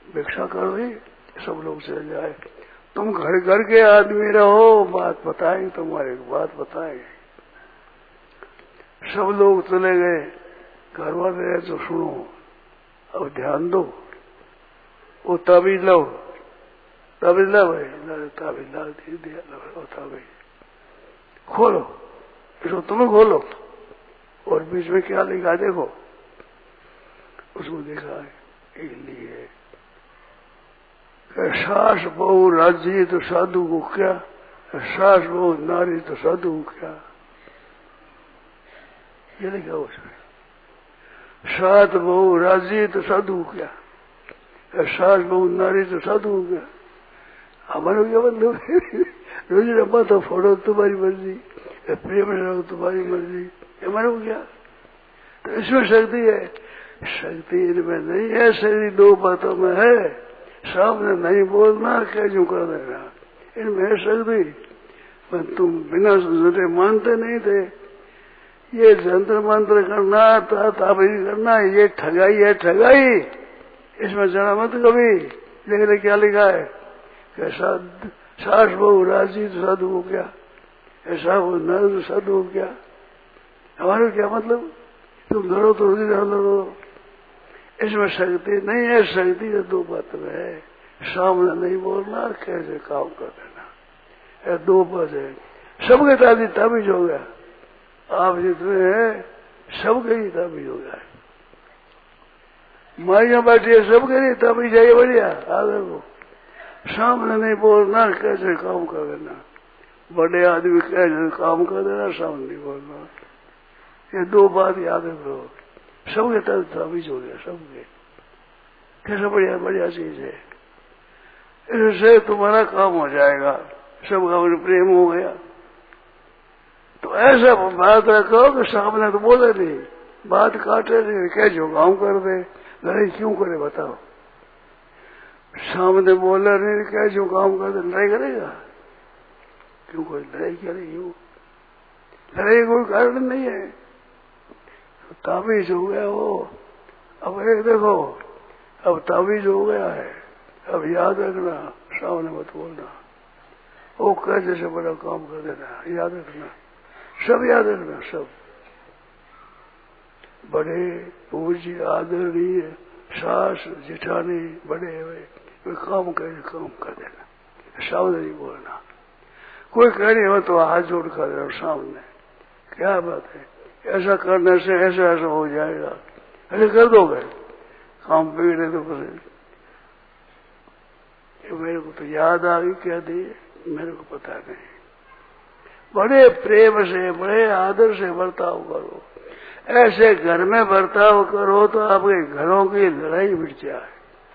भिक्षा करो ही सब लोग चले जाए। तुम घर घर के आदमी रहो, बात बताएंगे तुम्हारे, बात बताएंगे। सब लोग चले गए, घर वाले रहे तो सुनो, अब ध्यान दो। वो ताबीज लो, ताबीज ला भाई, ताबीज ला दिया, ताबीज खोलो, इसको तुम्हें खोलो और बीच में क्या लिखा देखो। उसको देखा है लिए सास बहु राज्य तो साधु को क्या, सास बहु नारी तो साधु को क्या, ये लिखा उसमें। सात बहु राज्य तो साधु को क्या, सास बहु नारी तो साधु को क्या। हमारे क्या मतलब, रोज रब्बा तो फोड़ो तुम्हारी मर्जी, प्रेम रहो तुम्हारी मर्जी, हमारे को क्या। तो इसमें शक्ति है, शक्ति इनमें नहीं है, शक्ति दो बातों में है। सामने नहीं बोलना, क्या जो कर देना, इनमें है शक्ति। पर तुम बिना सुनते मानते नहीं थे। ये जंत्र मंत्र करना, ताबीज करना, ये ठगाई है, ठगाई। इसमें जरा मत कभी। देखने क्या लिखा है, कैसा सास बहु राजी तो साधु हो क्या, ऐसा वो नर तो साधु हो क्या। हमारे क्या मतलब, तुम लड़ो तो लड़ो, इसमें शक्ति नहीं है। शक्ति तो दो बात में है, सामने नहीं बोलना, कैसे काम कर देना, ये दो बात है। सबके ताबीज ताबीज हो गया, आप जितने हैं सबके ही ताबीज हो गया। माइया बैठी है, सबके लिए ताबीज है, बढ़िया। आगे को सामने नहीं बोलना, कैसे काम कर देना, बड़े आदमी कैसे काम कर देना, सामने नहीं बोलना, ये दो बात याद रखो। सबके तक ताबीज हो गया, सबके। कैसा बढ़िया बढ़िया चीज है, इससे तुम्हारा काम हो जाएगा, सबका प्रेम हो गया। तो ऐसा बात रखो कि सामने तो बोले नहीं, बात काटे नहीं, कैसे काम कर दे, लड़ाई क्यों करे बताओ। सामने बोला नहीं, कैसे काम कर दे, लड़ाई करेगा क्यों, कोई लड़ाई करेगी, लड़ाई कोई कारण नहीं है। ताबीज हो गया वो। अब एक देखो, अब ताबीज हो गया है, अब याद रखना, सामने मत बोलना, वो कैसे से बड़ा काम कर देना, याद रखना, सब याद रखना, सब बड़े पूज्य आदरणीय सास जेठानी बड़े हुए, कोई काम करे काम कर देना, सावधानी बोलना। कोई कह नहीं हो तो हाथ जोड़ कर देना सामने, क्या बात है, ऐसा करने से ऐसा ऐसा हो जाएगा, ऐसे कर दोगे काम बिगड़े तो फिर। मेरे को तो याद आ गई, क्या दी मेरे को पता नहीं। बड़े प्रेम से बड़े आदर से बर्ताव करो, ऐसे घर में बर्ताव करो तो आपके घरों की लड़ाई मिट जाए।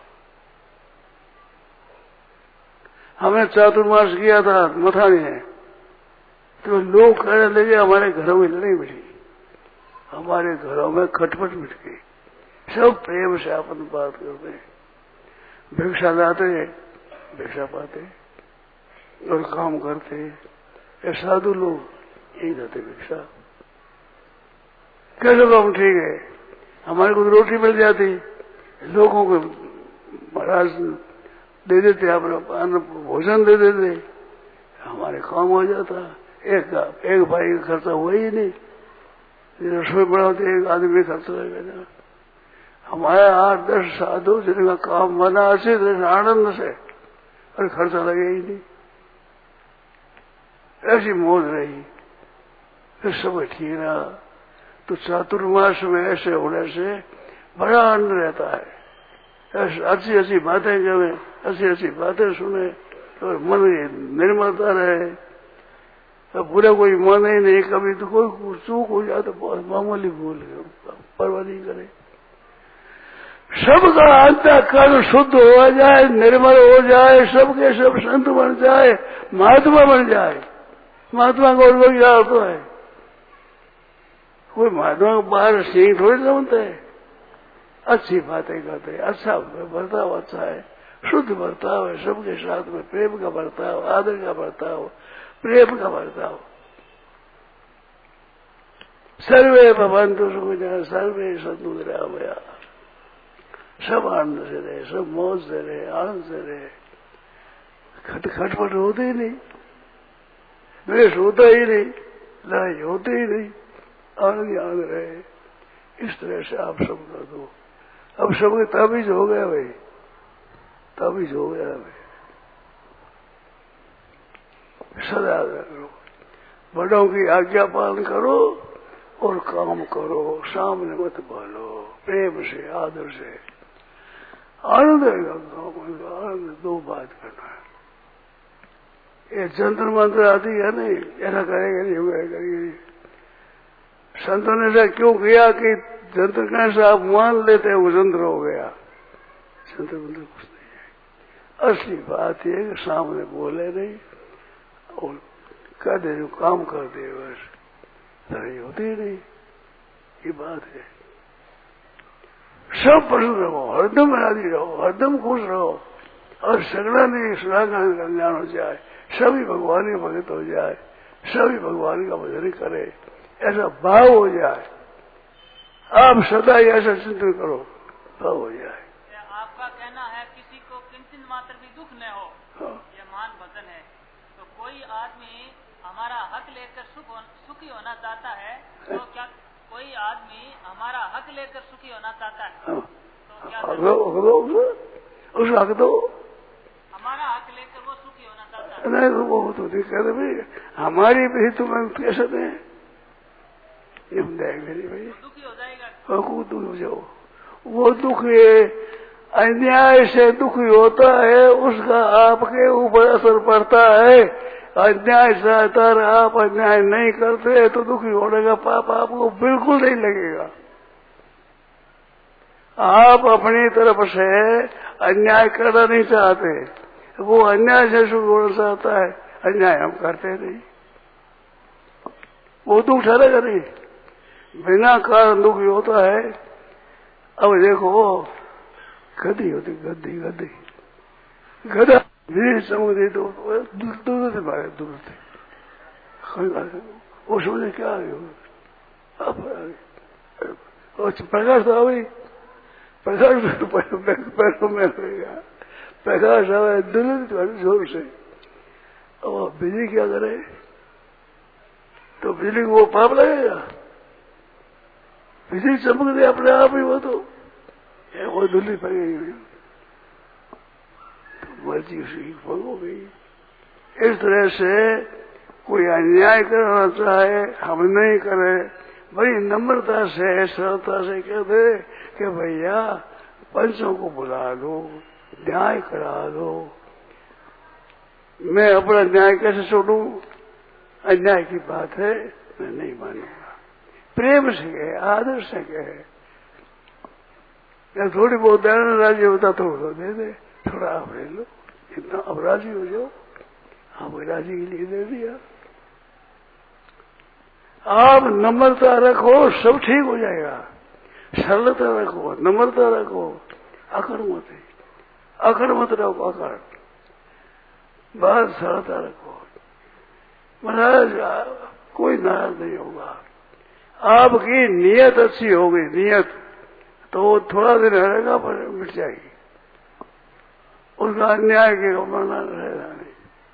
हमने चातुर्मास किया था मथाने में, तो लोग कहने लगे हमारे घरों में लड़ाई मिटी, हमारे घरों में खटपट मिट गई। सब प्रेम से अपन बात करते, भिक्षा लाते, भिक्षा पाते और काम करते। ये साधु लोग यही जाते भिक्षा। कैसे काम ठीक है, हमारे को रोटी मिल जाती, लोगों को महाराज दे देते, अपना भोजन दे देते, हमारे काम हो जाता। एक एक भाई का खर्चा हुआ ही नहीं, रसोई बनाते एक आदमी खर्चा लगेगा। हमारे आठ दस साधु जिनका काम बना अच्छी तरह आनंद से, और खर्चा लगे ही नहीं, ऐसी मौज रही, फिर सब ठीक रहा। तो चातुर्मास में ऐसे होने से बड़ा आनंद रहता है। अच्छी अच्छी बातें करें, अच्छी अच्छी बातें सुने और मन निर्मलता रहे, तो पूरा कोई मन ही नहीं। कभी तो कोई चूक हो जाए तो बहुत मामूली भूल, परवाह नहीं करे। सबका अंतःकरण शुद्ध हो जाए, निर्मल हो जाए, सबके सब संत बन जाए, महात्मा बन जाए। महात्मा को और क्या होता है, कोई महात्मा को बाहर सिंह थोड़ी जमते है, अच्छी बातें करते, अच्छा बर्ताव अच्छा है, शुद्ध बर्ताव है, सबके साथ में प्रेम का बर्ताव, आदर का बर्ताव, प्रेम का बर्ताव। सर्वे भवन्तु सुखिनः, सर्वे सन्तु निरामया। सब आनंद से रहे, सब मौज से रहे, आनंद से रहे, खट खटपट होते ही नहीं, द्वेष होता ही नहीं, लड़ाई होती ही नहीं, आनंद आनंद रहे। इस तरह से आप सब कर दो। अब सबके ताबीज हो गया भाई, ताबीज हो गया भाई। सदा करो, बड़ों की आज्ञा पालन करो और काम करो, सामने मत बोलो, प्रेम से आदर से आनंद रहेगा। आनंद दो बात करना है। ये जंत्र मंत्र आदि है नहीं, ऐसा करेगा नहीं, हुआ करेगा। संतों ने ऐसा क्यों किया कि जंत्र कैसे आप मान लेते हैं वो जंत्र हो गया। जंत्र मंत्र कुछ नहीं है। असली बात यह कि सामने बोले नहीं और कह दे जो काम कर दे, बस लड़ाई होती ही नहीं। ये बात है। सब प्रसन्न रहो, हरदम राजी रहो, हरदम खुश रहो और सगड़ा नहीं सुरागान कल्याण हो जाए, सभी भगवान के भगत हो जाए, सभी भगवान का भजन करे, ऐसा भाव हो जाए। आप सदा ही ऐसा चिंतन करो, भाव हो जाए। आपका कहना है किसी को किंचन मात्र भी दुख न हो, हाँ। ये महान भजन है। तो कोई आदमी हमारा हक लेकर सुख सुखी होना चाहता है, तो क्या कोई आदमी हमारा हक लेकर सुखी होना चाहता है, हाँ। तो क्या उस हक दो, हमारा हक लेकर वो सुखी होना चाहता है। नहीं तो वो तो नहीं कहते भाई, हमारी भी तुम्हें कैसे दें, ये देंगे नहीं भाई, दुखी हो जाएगा। दुखी हो जाओ। वो दुख ये अन्याय से दुखी होता है, उसका आपके ऊपर असर पड़ता है। अन्याय सहता आप अन्याय नहीं करते तो दुखी होने का पाप आपको बिल्कुल नहीं लगेगा। आप अपनी तरफ से अन्याय करना नहीं चाहते, वो अन्याय से सुख होना चाहता है, अन्याय हम करते नहीं, वो दुख ठहरेगा नहीं, बिना कारण दुखी होता है। अब देखो गद्दी होती, गद्दी गद्दी गधा धीरे समझे तो दूर से मारे, दूर से वो समझे क्या आ गए और प्रकाश तो अभी प्रकाश पैरों में रहेगा, प्रकाश आवे दिल जोर से। अब बिजली क्या करे, तो बिजली को वो पाप लगेगा, बिजली चमक दे अपने आप ही, वो तो वो दिल्ली पड़ेगी, मर्जी उसकी फल हो गई। इस तरह से कोई अन्याय करना चाहे हम नहीं करे, बड़ी नम्रता से सरलता से कह दे कि भैया पंचों को बुला लो, न्याय करा लो, मैं अपना न्याय कैसे छोड़ूं, अन्याय की बात है, मैं नहीं मानूंगा। प्रेम से कहे, आदर से कहे, या थोड़ी बहुत दयान राजी होता थोड़ा दे दे, थोड़ा आप ले लो, इतना अब राजी हो जाओ, आप राजी के लिए दे दिया। आप नम्रता रखो, सब ठीक हो जाएगा। सरलता रखो, नम्रता रखो, अकड़ मत अकड़ मत रखो, अकड़ बस सरलता रखो। महाराज कोई नाराज नहीं होगा, आपकी नियत अच्छी होगी, नियत तो थोड़ा दिन रहेगा पर मिट जाएगी, उसका अन्याय के मरना रहेगा नहीं।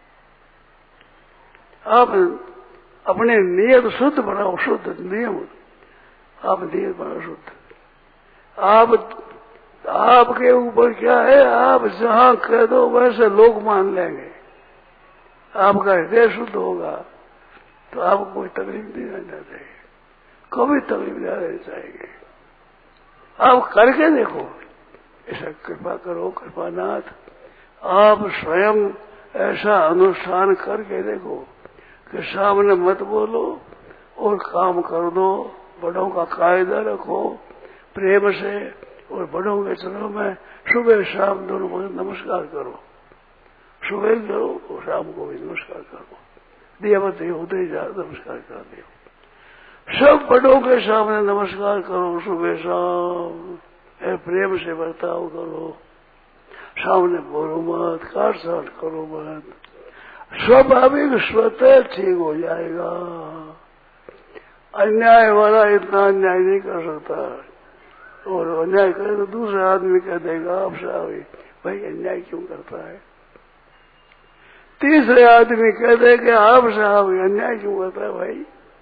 आप अपने नियत शुद्ध बनाओ, शुद्ध नियम, आप नियत बनाओ शुद्ध। आप आपके ऊपर क्या है, आप जहां कह दो वैसे लोग मान लेंगे, आपका हृदय शुद्ध होगा तो आपको कोई तकलीफ नहीं रहना चाहिए, कभी तकलीफ नहीं रहनी चाहिए। आप करके देखो, ऐसा कृपा करो कृपानाथ, आप स्वयं ऐसा अनुष्ठान करके देखो कि सामने मत बोलो और काम कर दो, बड़ों का कायदा रखो प्रेम से, और बड़ों के चरणों में सुबह शाम दोनों को नमस्कार करो, सुबह करो और शाम को भी नमस्कार करो, दियावती होते ही जा नमस्कार कर दो। सब बड़ों के सामने नमस्कार करो, सुबह शाम प्रेम से बर्ताव करो, सामने बोलो मत, काट साट करो मत, स्वाभाविक स्वतः ठीक हो जाएगा। अन्याय वाला इतना अन्याय नहीं कर सकता, और अन्याय करे तो दूसरा आदमी कह देगा आप साहब भाई अन्याय क्यों करता है। तीसरे आदमी कह दे कि आप साहब अन्याय क्यों करता है भाई,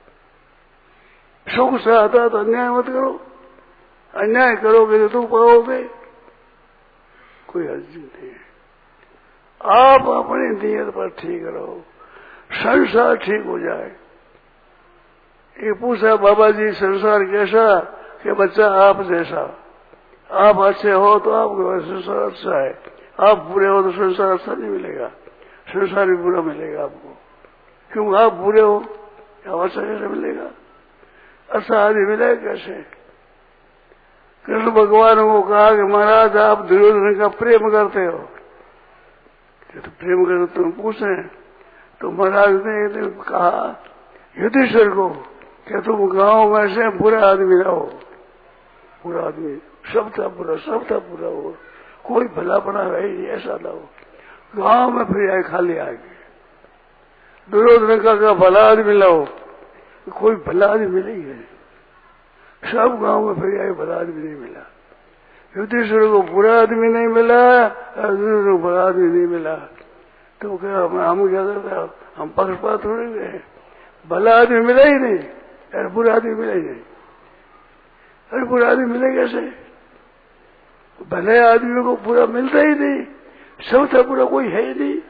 सुख से आता है तो अन्याय मत करो, अन्याय करोगे तो तुम पाओगे, कोई हर्ज नहीं है। आप अपनी नीयत पर ठीक रहो, संसार ठीक हो जाए। ये पूछा बाबा जी संसार कैसा, कि बच्चा आप जैसा, आप अच्छे हो तो आपके संसार अच्छा है, आप बुरे हो तो संसार अच्छा नहीं मिलेगा, संसार भी बुरा मिलेगा आपको। क्यों आप बुरे हो आप अच्छा कैसे मिलेगा, अच्छा आदमी मिलेगा कैसे। कृष्ण भगवान को कहा कि महाराज आप दुर्योधन का प्रेम करते हो, तो प्रेम करते तुम पूछे तो महाराज ने कहा युधिष्ठिर को कि तुम गांव में से बुरा आदमी रहो, बुरा आदमी सब था बुरा, सब था बुरा हो, कोई भला बना है नहीं, ऐसा ना हो। गांव में फिर आए खाली आएंगे, दुर्योधन का, का भला आदमी लाओ, कोई भला आदमी नहीं है, सब गांव में फिर आए भला आदमी नहीं मिला। युधिष्ठिर को बुरा आदमी नहीं मिला, अर्जुन को भला आदमी नहीं मिला, तो क्या हम, हम क्या करते, हम पक्षपात थोड़े गए, भला आदमी मिला ही नहीं, अरे बुरा आदमी मिला ही नहीं। अरे बुरा आदमी मिले कैसे, भले आदमी को बुरा मिलता ही नहीं, सबसे बुरा कोई है ही नहीं,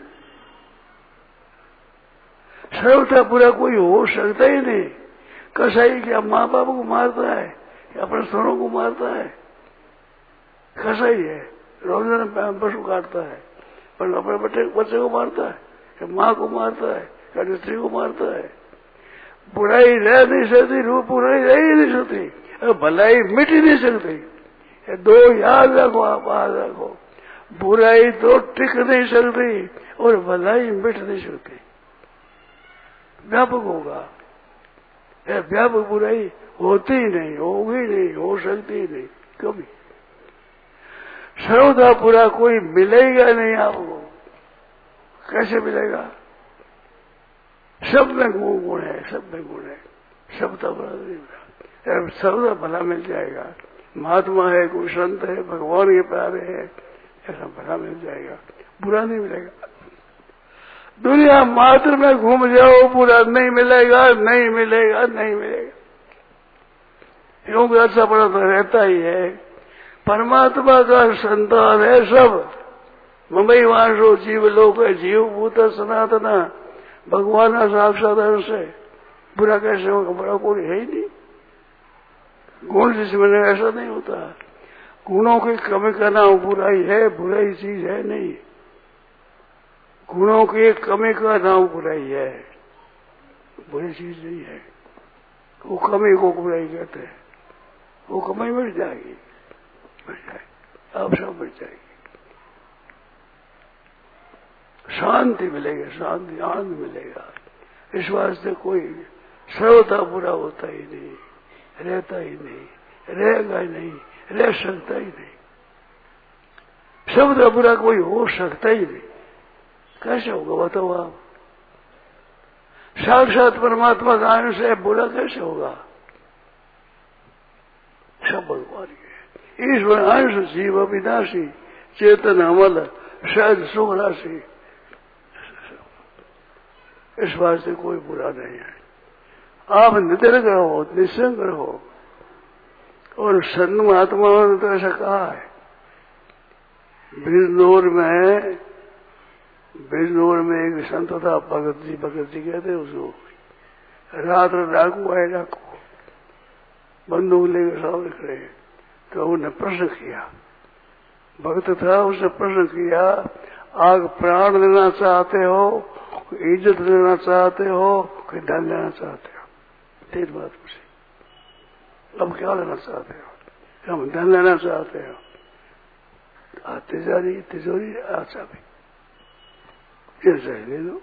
सबसे बुरा कोई हो सकता ही नहीं। कसाई क्या माँ बाप को मारता है या अपने सोनों को मारता है, कसाई है, रोजाना पशु काटता है, पर अपने बच्चे बच्चे को मारता है, या माँ को मारता है, या स्त्री को मारता है। बुराई रह नहीं सकती, रूप बुराई रह ही नहीं सकती, भलाई मिट ही नहीं सकती। दो याद रखो, आप याद रखो, बुराई तो टिक नहीं सकती और भलाई मिट नहीं सकती, व्यापक होगा। व्यापक बुराई होती ही नहीं, होगी नहीं, हो सकती ही नहीं कभी। सर्वदा बुरा कोई मिलेगा नहीं आपको, कैसे मिलेगा, सब में गुण है, सब में गुण है, सबका बुरा नहीं मिला, सर्वदा भला मिल जाएगा। महात्मा है, कोई संत है, भगवान के प्यारे है, ऐसा भला मिल जाएगा, बुरा नहीं मिलेगा। दुनिया मात्र में घूम जाओ, बुरा नहीं मिलेगा, नहीं मिलेगा, नहीं मिलेगा, क्योंकि अच्छा बड़ा तो रहता ही है। परमात्मा का संतान है सब, मुंबई वासो जीव लोक है, जीव भूत सनातना, भगवान साक्षात अंश है, बुरा कैसे होगा, बुरा कोई है ही नहीं। गुण जिसमें ऐसा नहीं होता, गुणों की कमी का नाम बुराई है, बुराई चीज है नहीं, गुणों की कमी का नाम बुराई है, बुरी चीज नहीं है। वो कमी को बुराई कहते हैं, वो कमी मिट जाएगी, मिट जाएगी, आप सब मिट जाएगी, शांति मिलेगी, शांति आनंद मिलेगा। इस वास्ते कोई सर्वथा बुरा होता ही नहीं, रहता ही नहीं, रहेगा ही नहीं, रह सकता ही नहीं, सर्वथा बुरा कोई हो सकता ही नहीं। कैसे होगा बताओ आप, साक्षात परमात्मा का अंश है, बुरा कैसे होगा, सब भगवान के ईश्वर अंश, जीव अविनाशी, चेतन अमल, शायद सुख राशि, इस वास्ते कोई बुरा नहीं है। आप निडर रहो, निसंग रहो, और संत महात्माओं ने तो ऐसा कहा है। बिजनौर में बिजनौर में एक संत था, भगत जी, भगत जी कहते उसको, रात डाकू आए, डाकू बंदूक लेकर सामने खड़े, तो उन्हें प्रश्न किया, भक्त था, उसने प्रश्न किया, आग प्राण लेना चाहते हो, इज्जत लेना चाहते हो, कि धन लेना चाहते हो, तीन बात पूछी, अब क्या लेना चाहते हो, हम धन लेना चाहते हो, तिजोरी तिजोरी अच्छा भाई कैसे ले लो,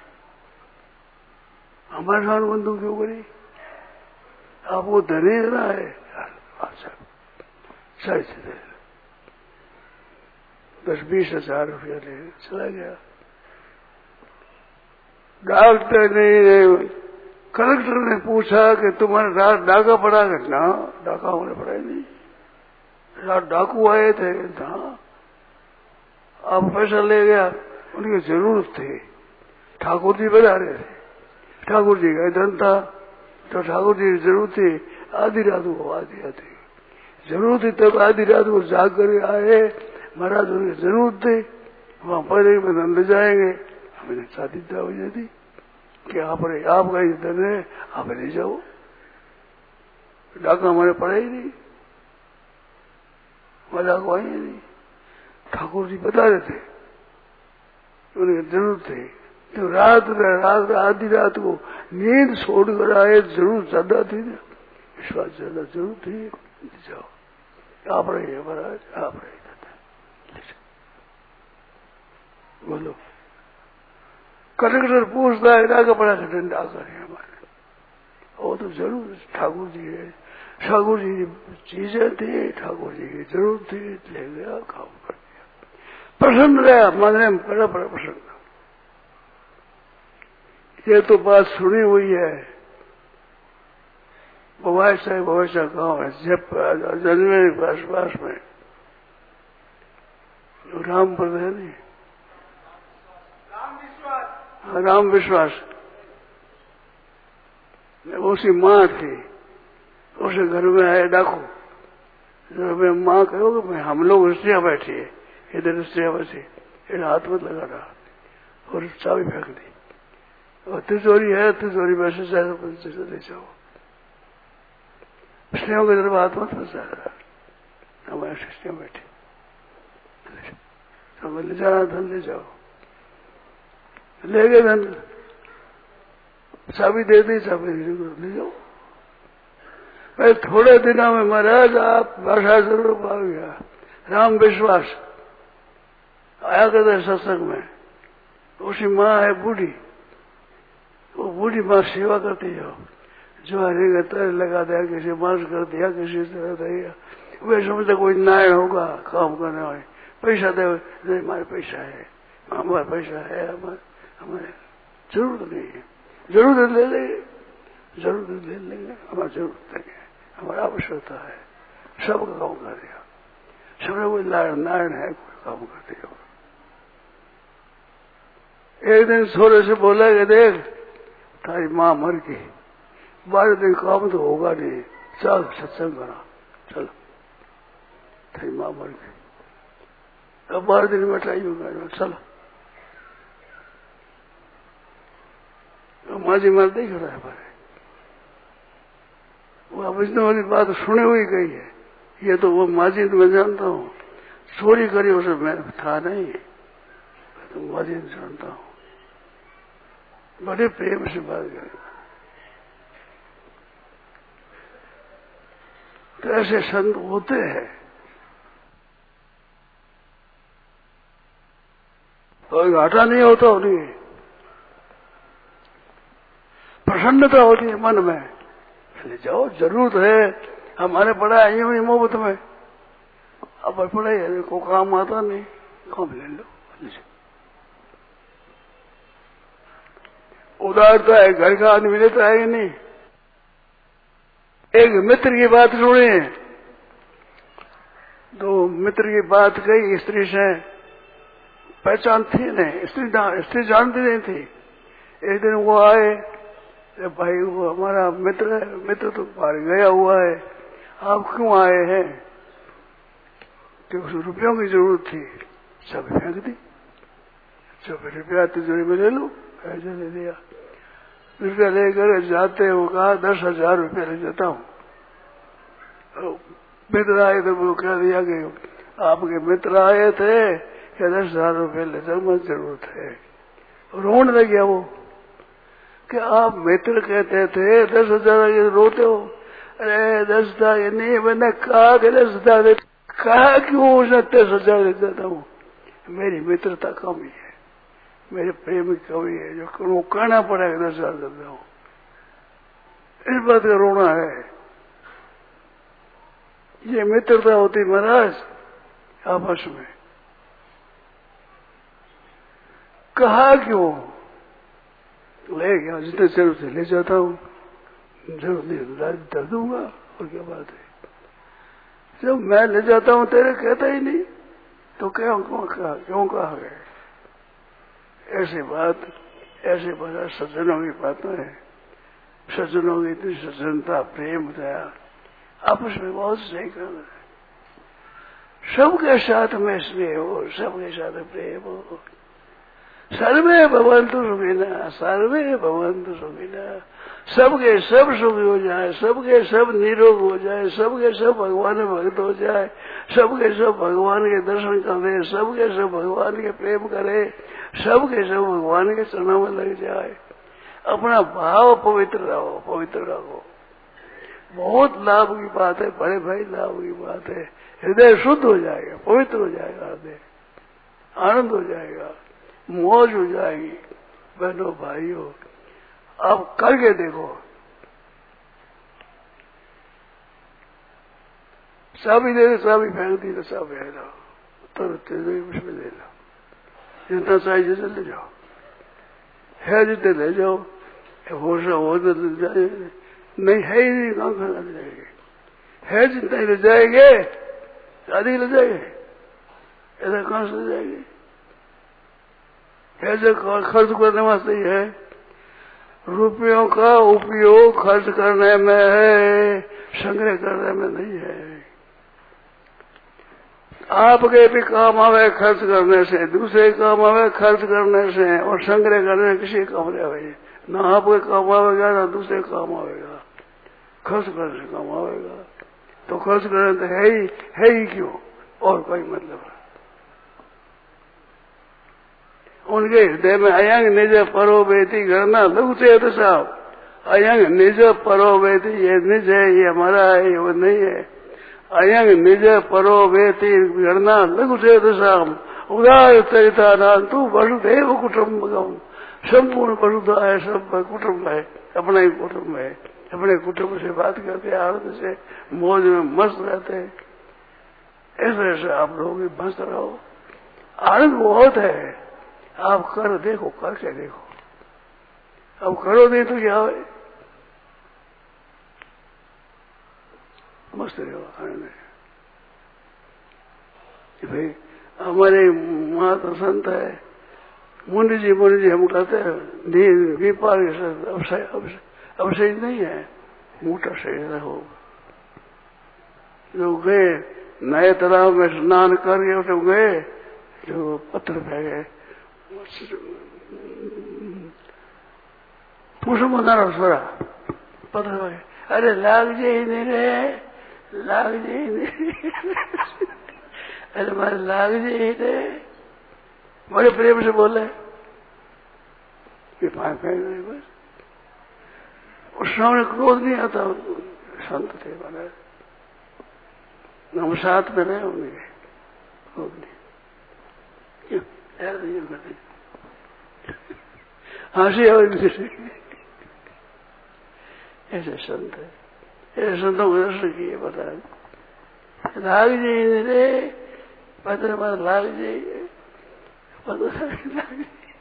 हमारे साथ बंदूक क्यों करी, आपको धन ही देना है, अच्छा सही से दे, दस बीस हजार रुपया ले चला गया। डॉक्टर ने, कलेक्टर ने पूछा कि तुम्हारे रात डाका पड़ा, ना डाका होने पड़ा ही नहीं, डाकू आए थे, हाँ आप पैसा ले गया, उनकी जरूरत थी। ठाकुर जी बता रहे थे, ठाकुर जी का धन था तो ठाकुर जी की जरूरत थी। आधी रात को आधी आधी जरूरत थी, तब आधी रात को जाग कर आए। महाराज उनकी जरूरत थी, वहां पहले में धन ले जाएंगे। हमने शादी हो जाती कि आप आपका ही धन है, आप ले जाओ। डाका हमारे पड़े ही नहीं, मजा को आई नहीं। ठाकुर जी बता रहे थे उनकी जरूरत थी, तो रात रात आधी रात को नींद छोड़ कर आए। जरूरत ज्यादा थी ना, विश्वास ज्यादा जरूरत थी। जाओ आप रहिए महाराज, आप रहिए। बोलो कलेक्टर पूछता है डाका पड़ा का डंडा करे हमारे, वो तो जरूर ठाकुर जी है, ठाकुर जी चीजें थी, ठाकुर जी की जरूरत थी, ले गया काम कर दिया। प्रसन्न रहा, मन में बड़ा बड़ा प्रसन्न। ये तो बात सुनी हुई है। भवासा भवासा गांव है जब जनवरी के आसपास में रामपुर है नहीं, राम विश्वास उसकी माँ थी, उसे घर में आए डाकू। जब मैं माँ कहो मैं हम लोग स्त्रियाँ बैठी है, इधर स्त्रियाँ बैठी, इधर हाथ मत लगा रहा और चाबी फेंक दी। और तिजोरी है, तिजोरी में से ले जाओ, स्त्रियों की तरफ हाथ मत फंसा रहा। हमारे स्त्रियाँ बैठी, तो ले जाना धन ले जाओ। ले गए धन, चाबी दे दी, चाबी ले जाओ। मैं थोड़े दिनों में महाराज आप भाषा जरूर पा गया। राम विश्वास आया करते सत्संग में, उसकी माँ है बूढ़ी, वो बूढ़ी माँ सेवा करती है, जो हरेगा तर लगा दिया, किसी मार्च कर दिया, किसी तरह दिया। वे समझते कोई नारायण होगा काम करने वाले, पैसा दे, हमारे पैसा है, हमारा पैसा है, हमारे हमारे जरूरत नहीं है, जरूरत ले लेंगे, जरूरत ले लेंगे, हमारी जरूरत नहीं है, हमारा आवश्यकता है। सबका काम कर दिया, सबने कोई नारायण नारायण है, कोई काम कर दिया। एक दिन छोरे से बोला कि देख तारी माँ मर गई, बारह दिन काम तो होगा नहीं, चल सत्संग करा, चलो तेरी माँ मर गई, अब बारह दिन मिठाई होगा, चलो। तो माँ जी मर नहीं खड़ा है पर वो विष्णु वाली बात सुनी हुई गई है। ये तो वो माँ जी तो मैं जानता हूँ, चोरी करी उसे मैं था नहीं, तो माँ जी जानता हूँ, बड़े प्रेम से बात करें। तो ऐसे संत होते हैं, कोई घाटा नहीं होता उन्हें, प्रसन्नता होती है मन में। ले जाओ, जरूरत है, हमारे पढ़ा है यूं ही मोहब्बत में, अब पढ़ाई है को काम आता नहीं, काम ले लो। उदारता है, घर का आदमी लेता है कि नहीं। एक मित्र की बात सुनी, तो मित्र की बात कही स्त्री से, पहचान थी नहीं, स्त्री स्त्री जानती नहीं थी। एक दिन वो आए, भाई वो हमारा मित्र है, मित्र तो बाहर गया हुआ है, आप क्यों आए हैं? तो उस रुपयों की जरूरत थी, सब फेंक दी। सब रुपया तिजोरी में ले लो, ऐसे ले दिया। रुपया लेकर जाते वो कहा दस हजार रुपया ले जाता हूँ। मित्र आए तो वो कह दिया कि आपके मित्र आए थे कि दस हजार रुपये ले जाओ, मुझे जरूरत है। रोने लग गया वो कि आप मित्र कहते थे दस हजार रोते हो। अरे दस हजार नहीं, मैंने कहा कि दस हजार, कहा क्यों उसने दस हजार ले जाता हूँ। मेरी मित्रता कमी है, मेरे प्रेम की कमी है, जो कहना पड़ेगा दस हजार देता हूँ। इस बात का रोना है, ये मित्रता होती महाराज आपस में। कहा क्यों ले गया, जितने जरूरत है ले जाता हूँ, जरूरत नहीं दर दूंगा, और क्या बात है। जब मैं ले जाता हूँ तेरे कहता ही नहीं तो क्यों कहा क्यों कहा गए? ऐसी बात ऐसे बड़ा सज्जनों की बातें है। सज्जनों की इतनी सज्जनता प्रेम दया आपस में बहुत सही कर रहे हैं। सबके साथ में स्नेह हो, सबके साथ प्रेम हो। सर्वे भवन्तु सुखिनः, सर्वे भवन्तु सुखिनः। सबके सब सुखी हो जाए, सबके सब निरोग हो जाए, सबके सब भगवान में भक्त हो जाए, सबके सब भगवान के दर्शन करे, सबके सब भगवान के प्रेम करे, सबके सब भगवान के चरणों में लग जाए। अपना भाव पवित्र रहो, पवित्र रहो। बहुत लाभ की बात है, बड़े भाई लाभ की बात है। हृदय शुद्ध हो जाएगा, पवित्र हो जाएगा, हृदय आनंद हो जाएगा, मौज हो जाएगी। बहनों भाइयों, आप करके देखो। चाबी दे दे, चाबी फेंक दी तो चाबी है ना, तुरंत उसमें ले लो, जितना चाहिए जितना ले जाओ, है जितने ले जाओ, हो सा हो तो ले जाए, नहीं है ही नहीं कहाँ खाना ले जाएंगे, है जितना ही ले जाएंगे, शादी ले जाएंगे, ऐसा कहाँ से ले जाएंगे? है जो खर्च करने वास्ते ही है। रुपयों का उपयोग खर्च करने में है, संग्रह करने में नहीं है। आपके भी काम आवे खर्च करने से, दूसरे काम आवे खर्च करने से, और संग्रह करने से किसी काम नहीं आवे। ना आपके काम आवेगा ना दूसरे काम आवेगा, खर्च करने से काम आवेगा। तो खर्च करने तो है ही है ही क्यों, और कोई मतलब है। उनके हृदय में अयंग निज परो बेती करना लघु से तो साहब, अयंग निज परो बेती, ये निज है, ये हमारा है, वो नहीं है। अयंग निज परो बेती करना लघु से तो साहब, उदार चरिता नाम तू वसुदेव कुटुंबकम, संपूर्ण वसुधा है, सब कुटुंब है, अपना ही कुटुंब है। अपने कुटुंब से बात करते, आनंद से मौज में मस्त रहते। ऐसे ऐसे आप लोग मस्त रहो, आनंद बहुत है। आप कर देखो, करके देखो। अब करो नहीं तो क्या हो, मस्त रहो, आनंद है। भाई हमारे महात्मा संत है मुनि जी, मुनि जी हम कहते हैं विपाल अब सही नहीं है, मोटा शरीर हो। जो गए नए तालाब में स्नान करके तो गए, जो पत्थर फेंके पुष्प मदारा सोरा पत्थर फेंके, अरे लाग जाए नहीं रे, लाग जाए नहीं अरे मारे लाग जाए रे, बड़े प्रेम से बोले कि पाए फेंक रहे बस। उस सामने क्रोध नहीं आता, शांत थे बने, हम साथ में रहे होंगे, क्रोध नहीं। क्यों यार नहीं करते, हंसी और ऐसे संत है, ऐसे संतों को दर्शन किए बता लाग जाइए रे, पत्र मत लाग जाइए, पत्र लाग।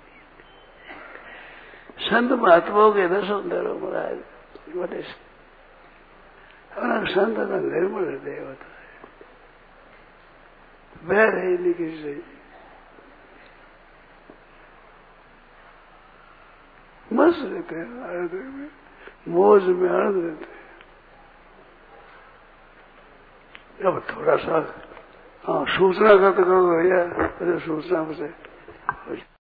संत महात्माओं के दर्शन करो महाराज, बड़े हमारा संत का निर्मल हृदय होता है, वह रही नहीं किसी से, मस्त रहते हैं, आनंद में मौज में आनंद रहते हैं। अब थोड़ा सा हाँ सूचना का तो करो भैया, सूचना से